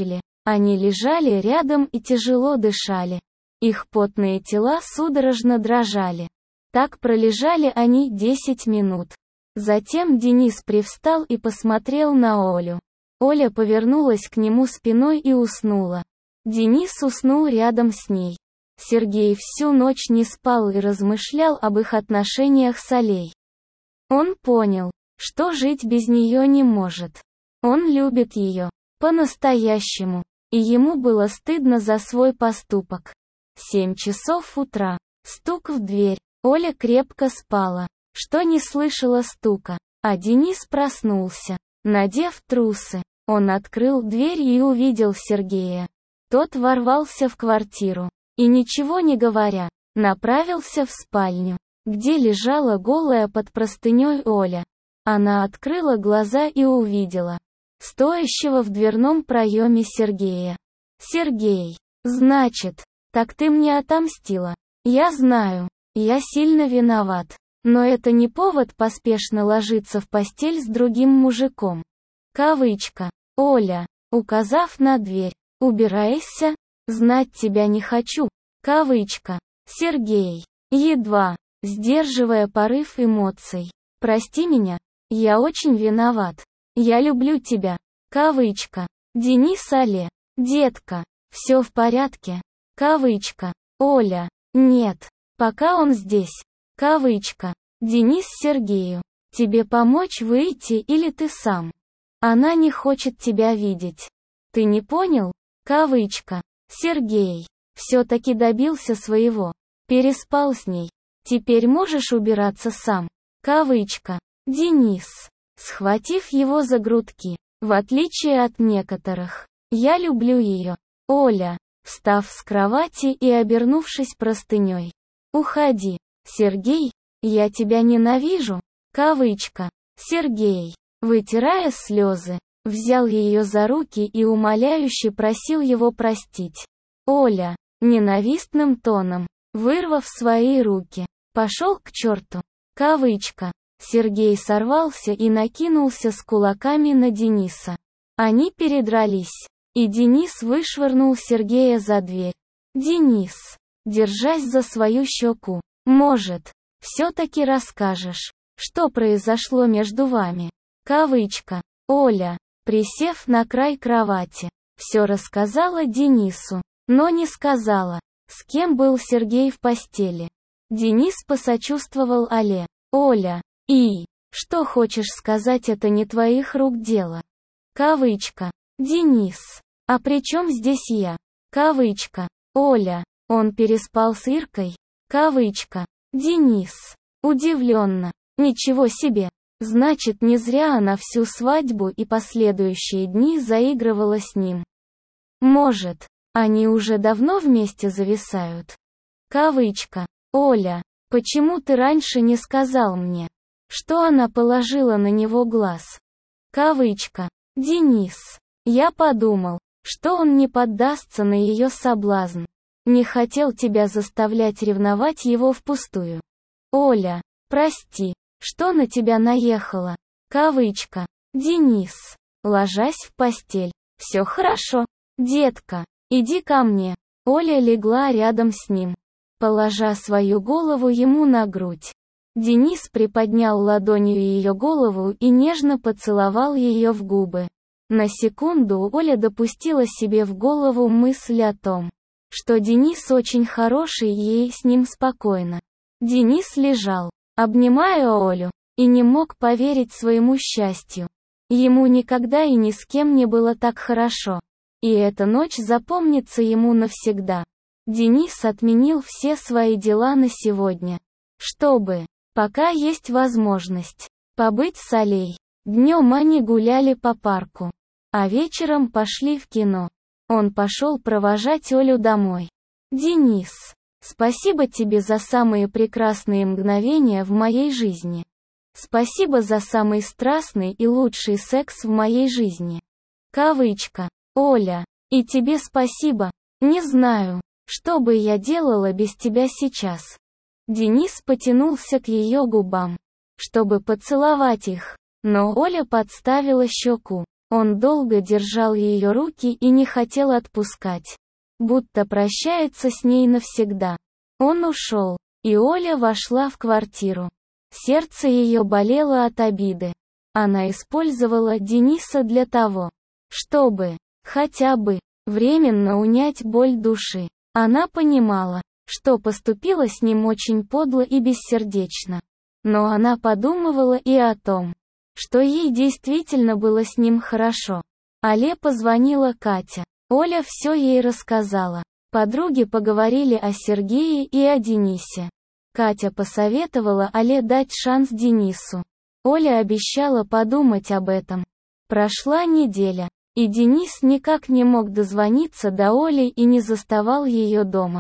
Они лежали рядом и тяжело дышали. Их потные тела судорожно дрожали. Так пролежали они 10 минут. Затем Денис привстал и посмотрел на Олю. Оля повернулась к нему спиной и уснула. Денис уснул рядом с ней. Сергей всю ночь не спал и размышлял об их отношениях с Олей. Он понял, что жить без нее не может. Он любит ее. По-настоящему. И ему было стыдно за свой поступок. 7 часов утра. Стук в дверь. Оля крепко спала, что не слышала стука. А Денис проснулся. Надев трусы, он открыл дверь и увидел Сергея. Тот ворвался в квартиру. И ничего не говоря, направился в спальню, где лежала голая под простыней Оля. Она открыла глаза и увидела стоящего в дверном проеме Сергея. «Сергей, значит, так ты мне отомстила? Я знаю, я сильно виноват. Но это не повод поспешно ложиться в постель с другим мужиком». Кавычка. Оля, указав на дверь. «Убирайся, знать тебя не хочу». Кавычка. Сергей, едва сдерживая порыв эмоций. «Прости меня, я очень виноват. Я люблю тебя». Кавычка. Денис Оле. «Детка, все в порядке». Кавычка. Оля. «Нет, пока он здесь». Кавычка. Денис Сергею. «Тебе помочь выйти или ты сам? Она не хочет тебя видеть. Ты не понял?» Кавычка. Сергей. Все-таки добился своего. Переспал с ней. «Теперь можешь убираться сам». Кавычка. Денис. Схватив его за грудки. «В отличие от некоторых, я люблю ее». Оля. Встав с кровати и обернувшись простыней. «Уходи, Сергей, я тебя ненавижу». Кавычка. Сергей. Вытирая слезы, взял ее за руки и умоляюще просил его простить. Оля. Ненавистным тоном, вырвав свои руки, пошел к черту. Кавычка. Сергей сорвался и накинулся с кулаками на Дениса. Они передрались, и Денис вышвырнул Сергея за дверь. «Денис, держась за свою щеку, может, все-таки расскажешь, что произошло между вами?» Кавычка. Оля, присев на край кровати, все рассказала Денису, но не сказала, с кем был Сергей в постели. Денис посочувствовал Оле. «Оля, что хочешь сказать, это не твоих рук дело». Кавычка. Денис. «А при чем здесь я?» Кавычка. Оля. «Он переспал с Иркой?» Кавычка. Денис. Удивленно. «Ничего себе. Значит, не зря она всю свадьбу и последующие дни заигрывала с ним. Может, они уже давно вместе зависают?» Кавычка. Оля. «Почему ты раньше не сказал мне, что она положила на него глаз?» Кавычка. Денис. «Я подумал, что он не поддастся на ее соблазн. Не хотел тебя заставлять ревновать его впустую». Оля. «Прости, что на тебя наехала». Кавычка. Денис. Ложась в постель. «Все хорошо, детка, иди ко мне». Оля легла рядом с ним, положа свою голову ему на грудь. Денис приподнял ладонью ее голову и нежно поцеловал ее в губы. На секунду Оля допустила себе в голову мысль о том, что Денис очень хороший и ей с ним спокойно. Денис лежал, обнимая Олю, и не мог поверить своему счастью. Ему никогда и ни с кем не было так хорошо. И эта ночь запомнится ему навсегда. Денис отменил все свои дела на сегодня, чтобы, пока есть возможность, побыть с Олей. Днем они гуляли по парку, а вечером пошли в кино. Он пошел провожать Олю домой. «Денис, спасибо тебе за самые прекрасные мгновения в моей жизни. Спасибо за самый страстный и лучший секс в моей жизни». Кавычка. Оля. «И тебе спасибо. Не знаю, что бы я делала без тебя сейчас». Денис потянулся к ее губам, чтобы поцеловать их, но Оля подставила щеку. Он долго держал ее руки и не хотел отпускать. Будто прощается с ней навсегда. Он ушел, и Оля вошла в квартиру. Сердце ее болело от обиды. Она использовала Дениса для того, чтобы, хотя бы, временно унять боль души. Она понимала, что поступила с ним очень подло и бессердечно. Но она подумывала и о том, что ей действительно было с ним хорошо. Але позвонила Катя. Оля все ей рассказала. Подруги поговорили о Сергее и о Денисе. Катя посоветовала Але дать шанс Денису. Оля обещала подумать об этом. Прошла неделя, и Денис никак не мог дозвониться до Оли и не заставал ее дома.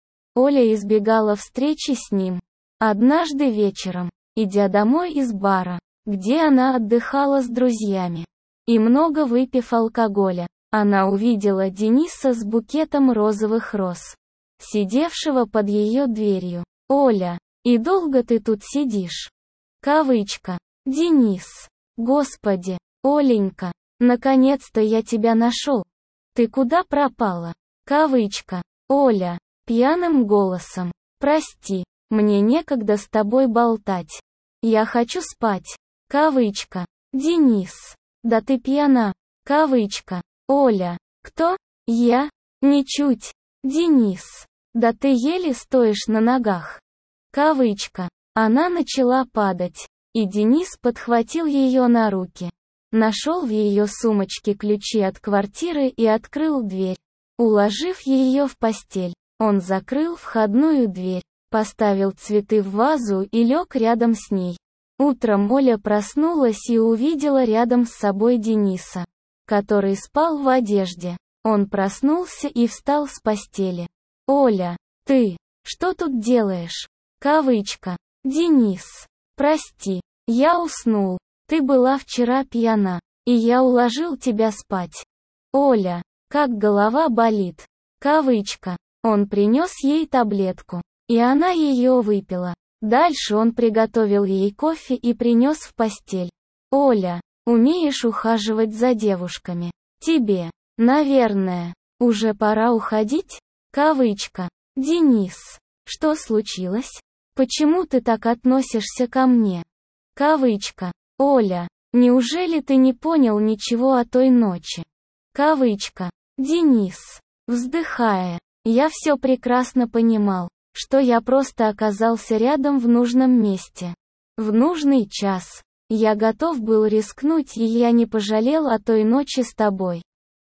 Оля избегала встречи с ним. Однажды вечером, идя домой из бара, где она отдыхала с друзьями, и много выпив алкоголя, она увидела Дениса с букетом розовых роз, сидевшего под ее дверью. «Оля, и долго ты тут сидишь?» Кавычка. «Денис. Господи, Оленька, наконец-то я тебя нашел. Ты куда пропала?» Кавычка. «Оля», пьяным голосом. «Прости, мне некогда с тобой болтать. Я хочу спать». Кавычка. «Денис. Да ты пьяна». Кавычка. «Оля. Кто? Я? Ничуть. Денис. Да ты еле стоишь на ногах». Кавычка. Она начала падать, и Денис подхватил ее на руки. Нашел в ее сумочке ключи от квартиры и открыл дверь. Уложив ее в постель, он закрыл входную дверь, поставил цветы в вазу и лег рядом с ней. Утром Оля проснулась и увидела рядом с собой Дениса, который спал в одежде. Он проснулся и встал с постели. «Оля, ты, что тут делаешь?» Кавычка. «Денис. Прости, я уснул. Ты была вчера пьяна, и я уложил тебя спать. Оля, как голова болит». Кавычка. Он принес ей таблетку, и она ее выпила. Дальше он приготовил ей кофе и принес в постель. «Оля, умеешь ухаживать за девушками? Тебе, наверное, уже пора уходить?» Кавычка. «Денис, что случилось? Почему ты так относишься ко мне?» Кавычка. «Оля, неужели ты не понял ничего о той ночи?» Кавычка. «Денис». Вздыхая, я все прекрасно понимал, что я просто оказался рядом в нужном месте. В нужный час. Я готов был рискнуть, и я не пожалел о той ночи с тобой.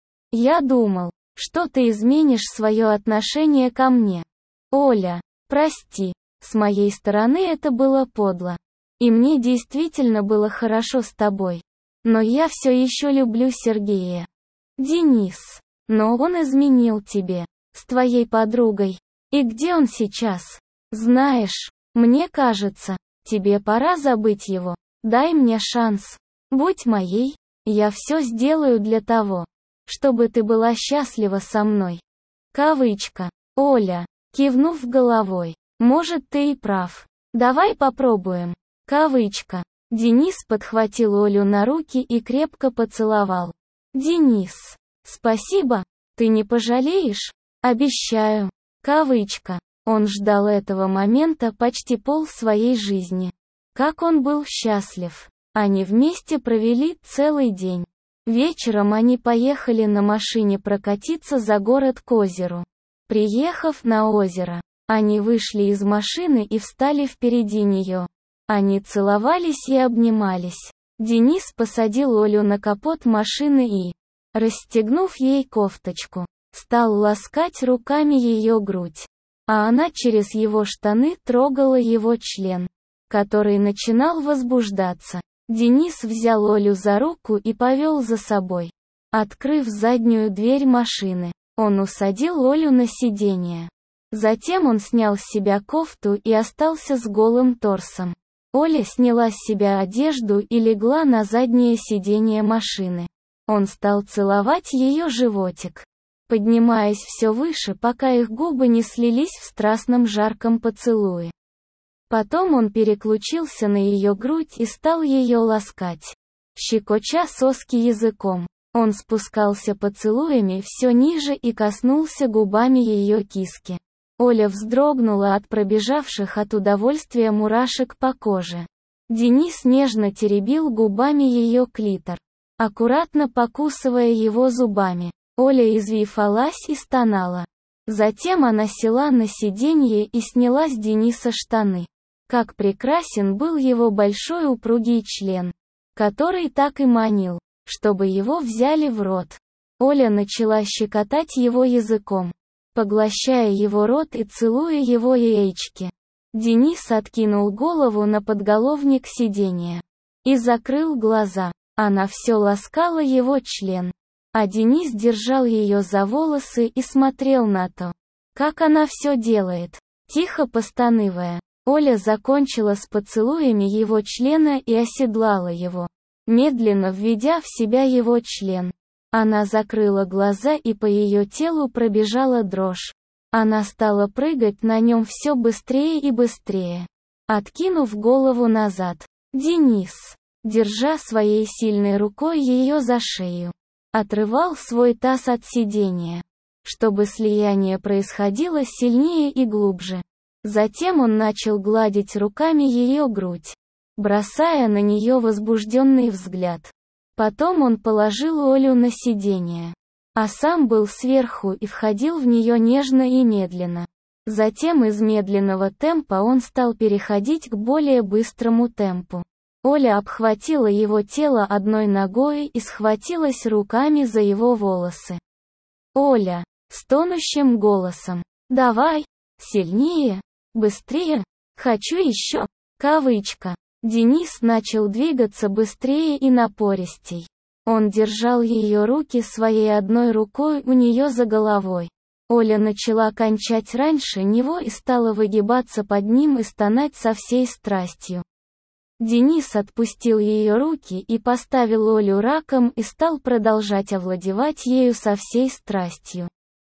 Я думал, что ты изменишь свое отношение ко мне. Оля, прости, с моей стороны это было подло. И мне действительно было хорошо с тобой. Но я все еще люблю Сергея. Денис. Но он изменил тебе, с твоей подругой. И где он сейчас? Знаешь, мне кажется, тебе пора забыть его. Дай мне шанс. Будь моей, я все сделаю для того, чтобы ты была счастлива со мной. Кавычка. Оля, кивнув головой. Может, ты и прав. Давай попробуем. Кавычка. Денис подхватил Олю на руки и крепко поцеловал. Денис. Спасибо. Ты не пожалеешь? Обещаю. Кавычка. Он ждал этого момента почти пол своей жизни. Как он был счастлив. Они вместе провели целый день. Вечером они поехали на машине прокатиться за город к озеру. Приехав на озеро, они вышли из машины и встали впереди нее. Они целовались и обнимались. Денис посадил Олю на капот машины и, расстегнув ей кофточку, стал ласкать руками ее грудь. А она через его штаны трогала его член, который начинал возбуждаться. Денис взял Олю за руку и повел за собой. Открыв заднюю дверь машины, он усадил Олю на сиденье. Затем он снял с себя кофту и остался с голым торсом. Оля сняла с себя одежду и легла на заднее сиденье машины. Он стал целовать ее животик, поднимаясь все выше, пока их губы не слились в страстном жарком поцелуе. Потом он переключился на ее грудь и стал ее ласкать. щекоча соски языком. Он спускался поцелуями все ниже и коснулся губами ее киски. Оля вздрогнула от пробежавших от удовольствия мурашек по коже. Денис нежно теребил губами ее клитор, аккуратно покусывая его зубами. Оля извивалась и стонала. Затем она села на сиденье и сняла с Дениса штаны. Как прекрасен был его большой упругий член, который так и манил, чтобы его взяли в рот. Оля начала щекотать его языком, поглощая его рот и целуя его яички. Денис откинул голову на подголовник сиденья и закрыл глаза. Она все ласкала его член, а Денис держал ее за волосы и смотрел на то, как она все делает. Тихо постанывая, Оля закончила с поцелуями его члена и оседлала его, медленно введя в себя его член. Она закрыла глаза, и по ее телу пробежала дрожь. Она стала прыгать на нем все быстрее и быстрее. Откинув голову назад, Денис, держа своей сильной рукой ее за шею, отрывал свой таз от сидения, чтобы слияние происходило сильнее и глубже. Затем он начал гладить руками ее грудь, бросая на нее возбужденный взгляд. Потом он положил Олю на сиденье, а сам был сверху и входил в нее нежно и медленно. Затем из медленного темпа он стал переходить к более быстрому темпу. Оля обхватила его тело одной ногой и схватилась руками за его волосы. Оля, стонущим голосом: «Давай, сильнее, быстрее, хочу еще!» Кавычка. Денис начал двигаться быстрее и напористей. Он держал ее руки своей одной рукой у нее за головой. Оля начала кончать раньше него и стала выгибаться под ним и стонать со всей страстью. Денис отпустил ее руки и поставил Олю раком и стал продолжать овладевать ею со всей страстью.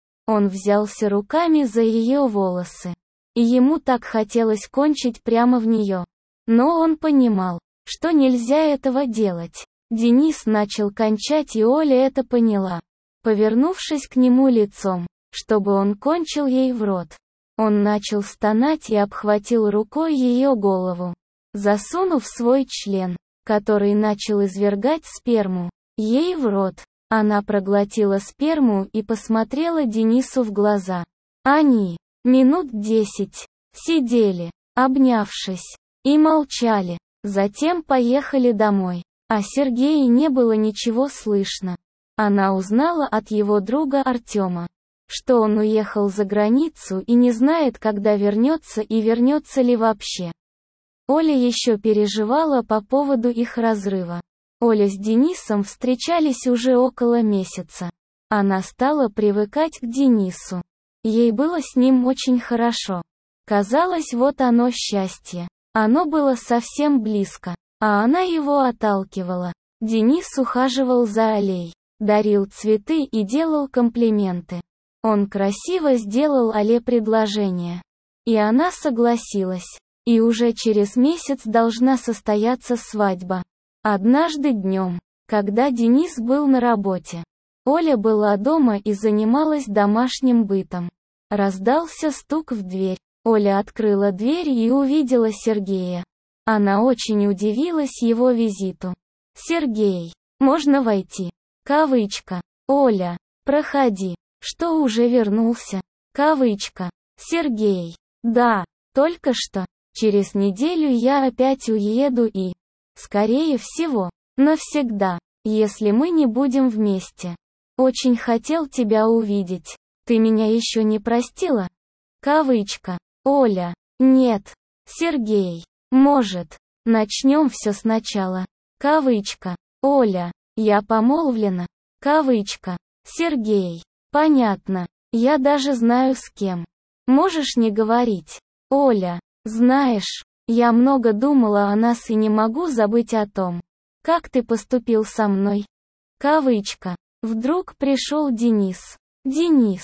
Он взялся руками за ее волосы, и ему так хотелось кончить прямо в нее. Но он понимал, что нельзя этого делать. Денис начал кончать, и Оля это поняла. Повернувшись к нему лицом, чтобы он кончил ей в рот, он начал стонать и обхватил рукой ее голову, засунув свой член, который начал извергать сперму, ей в рот. Она проглотила сперму и посмотрела Денису в глаза. Они минут 10 сидели, обнявшись, и молчали. Затем поехали домой. О Сергее не было ничего слышно. Она узнала от его друга Артема, что он уехал за границу и не знает, когда вернется и вернется ли вообще. Оля еще переживала по поводу их разрыва. Оля с Денисом встречались уже около месяца. Она стала привыкать к Денису. Ей было с ним очень хорошо. Казалось, вот оно счастье. Оно было совсем близко, а она его отталкивала. Денис ухаживал за Олей, дарил цветы и делал комплименты. Он красиво сделал Оле предложение. И она согласилась. И уже через месяц должна состояться свадьба. Однажды днем, когда Денис был на работе, Оля была дома и занималась домашним бытом. Раздался стук в дверь. Оля открыла дверь и увидела Сергея. Она очень удивилась его визиту. «Сергей, можно войти?» Кавычка. «Оля, проходи. Что, уже вернулся?» Кавычка. «Сергей. Да, только что. Через неделю я опять уеду и, скорее всего, навсегда, если мы не будем вместе. Очень хотел тебя увидеть. Ты меня еще не простила?» Кавычка. «Оля. Нет. Сергей. Может. Начнем все сначала». Кавычка. «Оля. Я помолвлена». Кавычка. «Сергей. Понятно. Я даже знаю с кем. Можешь не говорить». «Оля. Знаешь, я много думала о нас и не могу забыть о том, как ты поступил со мной». Кавычка. Вдруг пришел Денис. «Денис.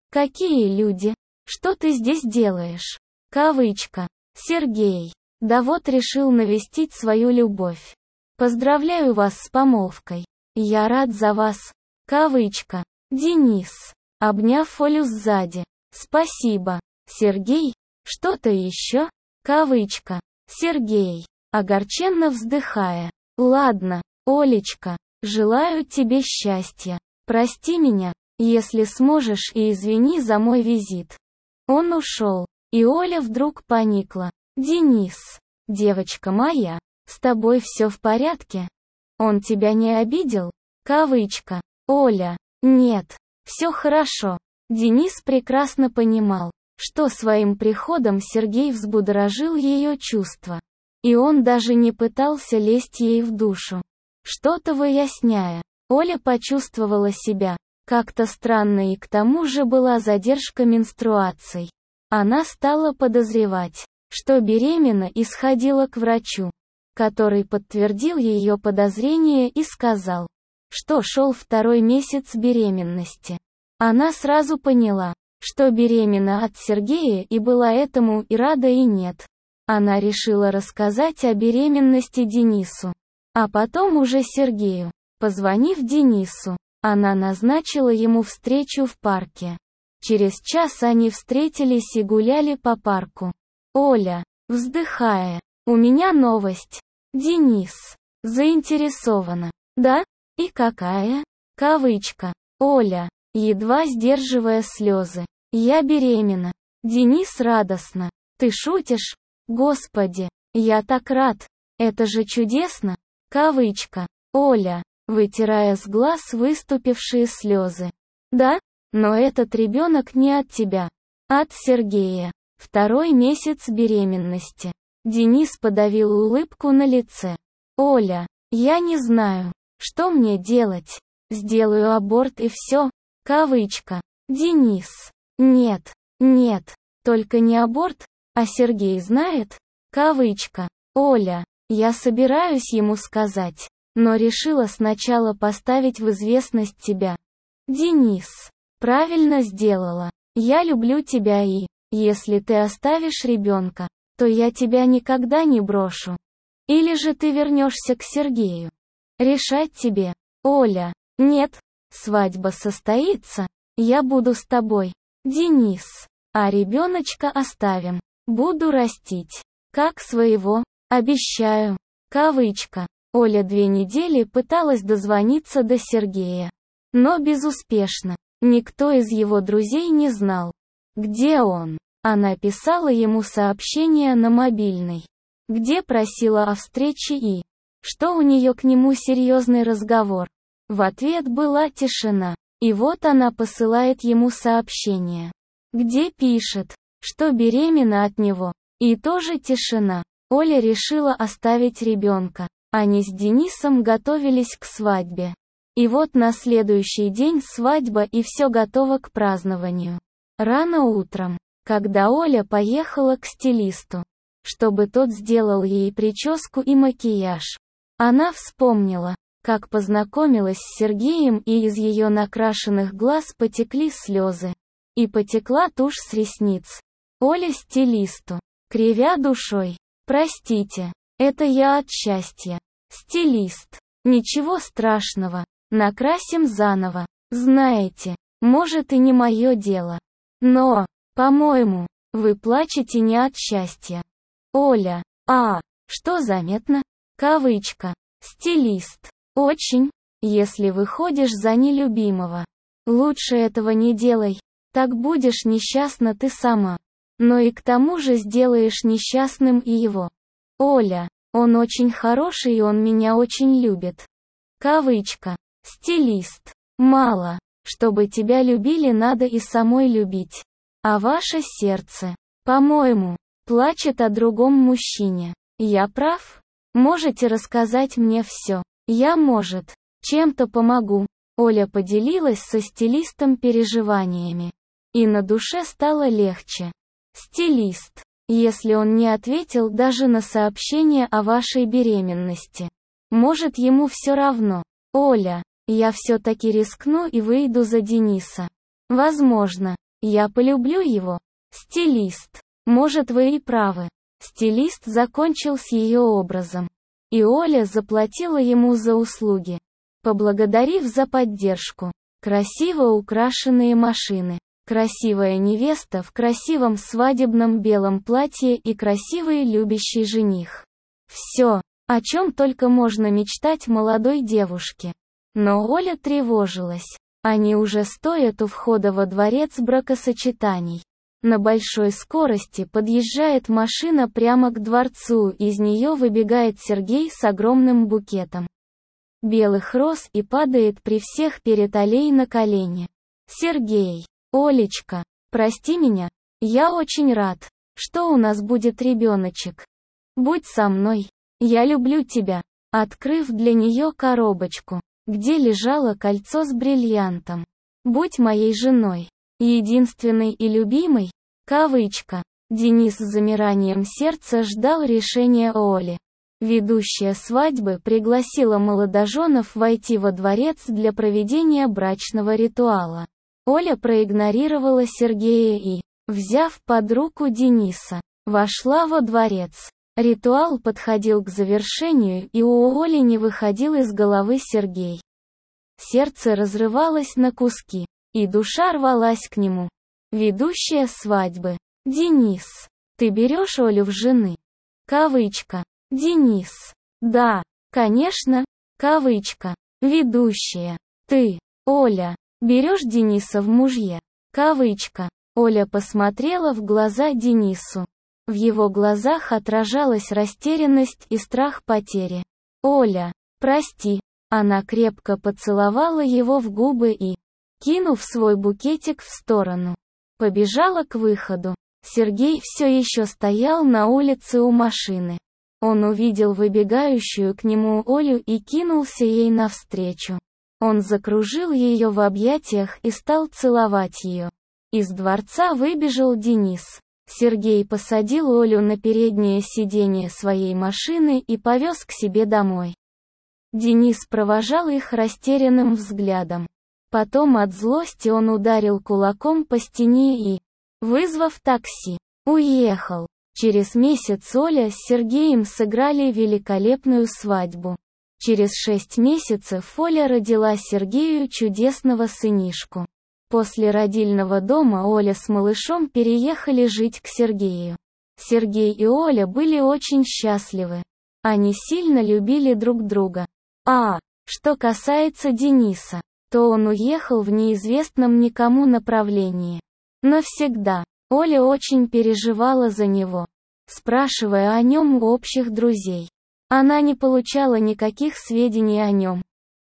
Какие люди? Что ты здесь делаешь?» Кавычка. «Сергей. Да вот решил навестить свою любовь. Поздравляю вас с помолвкой. Я рад за вас. Кавычка. Денис. Обняв Олю сзади. Спасибо. Сергей. Что-то еще? Кавычка. Сергей. Огорченно вздыхая. Ладно, Олечка. Желаю тебе счастья. Прости меня, если сможешь, и извини за мой визит. Он ушел, и Оля вдруг поникла. Денис. Девочка моя. С тобой все в порядке? Он тебя не обидел? Кавычка. Оля. Нет. Все хорошо. Денис прекрасно понимал, что своим приходом Сергей взбудоражил ее чувства. И он даже не пытался лезть ей в душу, что-то выясняя. Оля почувствовала себя как-то странно, и к тому же была задержка менструаций. Она стала подозревать, что беременна, и сходила к врачу, который подтвердил ее подозрения и сказал, что шел 2-й месяц беременности. Она сразу поняла, что беременна от Сергея, и была этому и рада, и нет. Она решила рассказать о беременности Денису, а потом уже Сергею. Позвонив Денису, она назначила ему встречу в парке. Через час они встретились и гуляли по парку. Оля, вздыхая, у меня новость. Денис, заинтересована. Да? И какая? Кавычка. Оля, едва сдерживая слезы. Я беременна. Денис радостно. Ты шутишь? Господи, я так рад. Это же чудесно. Кавычка. Оля, вытирая с глаз выступившие слезы. Да? Но этот ребенок не от тебя. От Сергея. 2-й месяц беременности. Денис подавил улыбку на лице. Оля, я не знаю, что мне делать. Сделаю аборт и все. Кавычка. Денис. Нет, нет, только не аборт, а Сергей знает? Кавычка. Оля, я собираюсь ему сказать, но решила сначала поставить в известность тебя. Денис. Правильно сделала. Я люблю тебя, и, если ты оставишь ребенка, то я тебя никогда не брошу. Или же ты вернешься к Сергею. Решать тебе. Оля. Нет. Свадьба состоится. Я буду с тобой. Денис. А ребеночка оставим. Буду растить. Как своего. Обещаю. Кавычка. Оля 2 недели пыталась дозвониться до Сергея. Но безуспешно. Никто из его друзей не знал, где он. Она писала ему сообщения на мобильный, где просила о встрече и, что у нее к нему серьезный разговор. В ответ была тишина. И вот она посылает ему сообщение, где пишет, что беременна от него. И тоже тишина. Оля решила оставить ребенка. Они с Денисом готовились к свадьбе. И вот на следующий день свадьба, и все готово к празднованию. Рано утром, когда Оля поехала к стилисту, чтобы тот сделал ей прическу и макияж, она вспомнила, как познакомилась с Сергеем, и из ее накрашенных глаз потекли слезы. И потекла тушь с ресниц. Оля стилисту, кривя душой. Простите, это я от счастья. Стилист. Ничего страшного. Накрасим заново. Знаете, может и не мое дело. Но, по-моему, вы плачете не от счастья. Оля. Что заметно? Кавычка. Стилист. Очень, если выходишь за нелюбимого. Лучше этого не делай. Так будешь несчастна ты сама. Но и к тому же сделаешь несчастным и его. Оля. Он очень хороший, и он меня очень любит. Кавычка. Стилист. Мало. Чтобы тебя любили, надо и самой любить. А ваше сердце, по-моему, плачет о другом мужчине. Я прав? Можете рассказать мне все. Я, может, чем-то помогу. Оля поделилась со стилистом переживаниями. И на душе стало легче. Стилист. Если он не ответил даже на сообщение о вашей беременности, может, ему все равно. Оля, я все-таки рискну и выйду за Дениса. Возможно, я полюблю его. Стилист. Может, вы и правы. Стилист закончил с ее образом. И Оля заплатила ему за услуги, поблагодарив за поддержку. Красиво украшенные машины, красивая невеста в красивом свадебном белом платье и красивый любящий жених. Все, о чем только можно мечтать молодой девушке. Но Оля тревожилась. Они уже стоят у входа во дворец бракосочетаний. На большой скорости подъезжает машина прямо к дворцу, из нее выбегает Сергей с огромным букетом белых роз и падает при всех перед Олей на колени. «Сергей, Олечка, прости меня, я очень рад, что у нас будет ребеночек. Будь со мной, я люблю тебя», открыв для нее коробочку, где лежало кольцо с бриллиантом. «Будь моей женой, единственной и любимой», кавычка. Денис с замиранием сердца ждал решения Оли. Ведущая свадьбы пригласила молодоженов войти во дворец для проведения брачного ритуала. Оля проигнорировала Сергея и, взяв под руку Дениса, вошла во дворец. Ритуал подходил к завершению, и у Оли не выходил из головы Сергей. Сердце разрывалось на куски, и душа рвалась к нему. Ведущая свадьбы. «Денис, ты берешь Олю в жены?» Кавычка. «Денис. Да, конечно». Кавычка. «Ведущая. Ты, Оля, берешь Дениса в мужья?» Кавычка. Оля посмотрела в глаза Денису. В его глазах отражалась растерянность и страх потери. «Оля, прости». Она крепко поцеловала его в губы и, кинув свой букетик в сторону, побежала к выходу. Сергей все еще стоял на улице у машины. Он увидел выбегающую к нему Олю и кинулся ей навстречу. Он закружил ее в объятиях и стал целовать ее. Из дворца выбежал Денис. Сергей посадил Олю на переднее сиденье своей машины и повез к себе домой. Денис провожал их растерянным взглядом. Потом от злости он ударил кулаком по стене и, вызвав такси, уехал. Через месяц Оля с Сергеем сыграли великолепную свадьбу. Через 6 месяцев Оля родила Сергею чудесного сынишку. После родильного дома Оля с малышом переехали жить к Сергею. Сергей и Оля были очень счастливы. Они сильно любили друг друга. Что касается Дениса, то он уехал в неизвестном никому направлении. Навсегда. Оля очень переживала за него, спрашивая о нем у общих друзей. Она не получала никаких сведений о нем.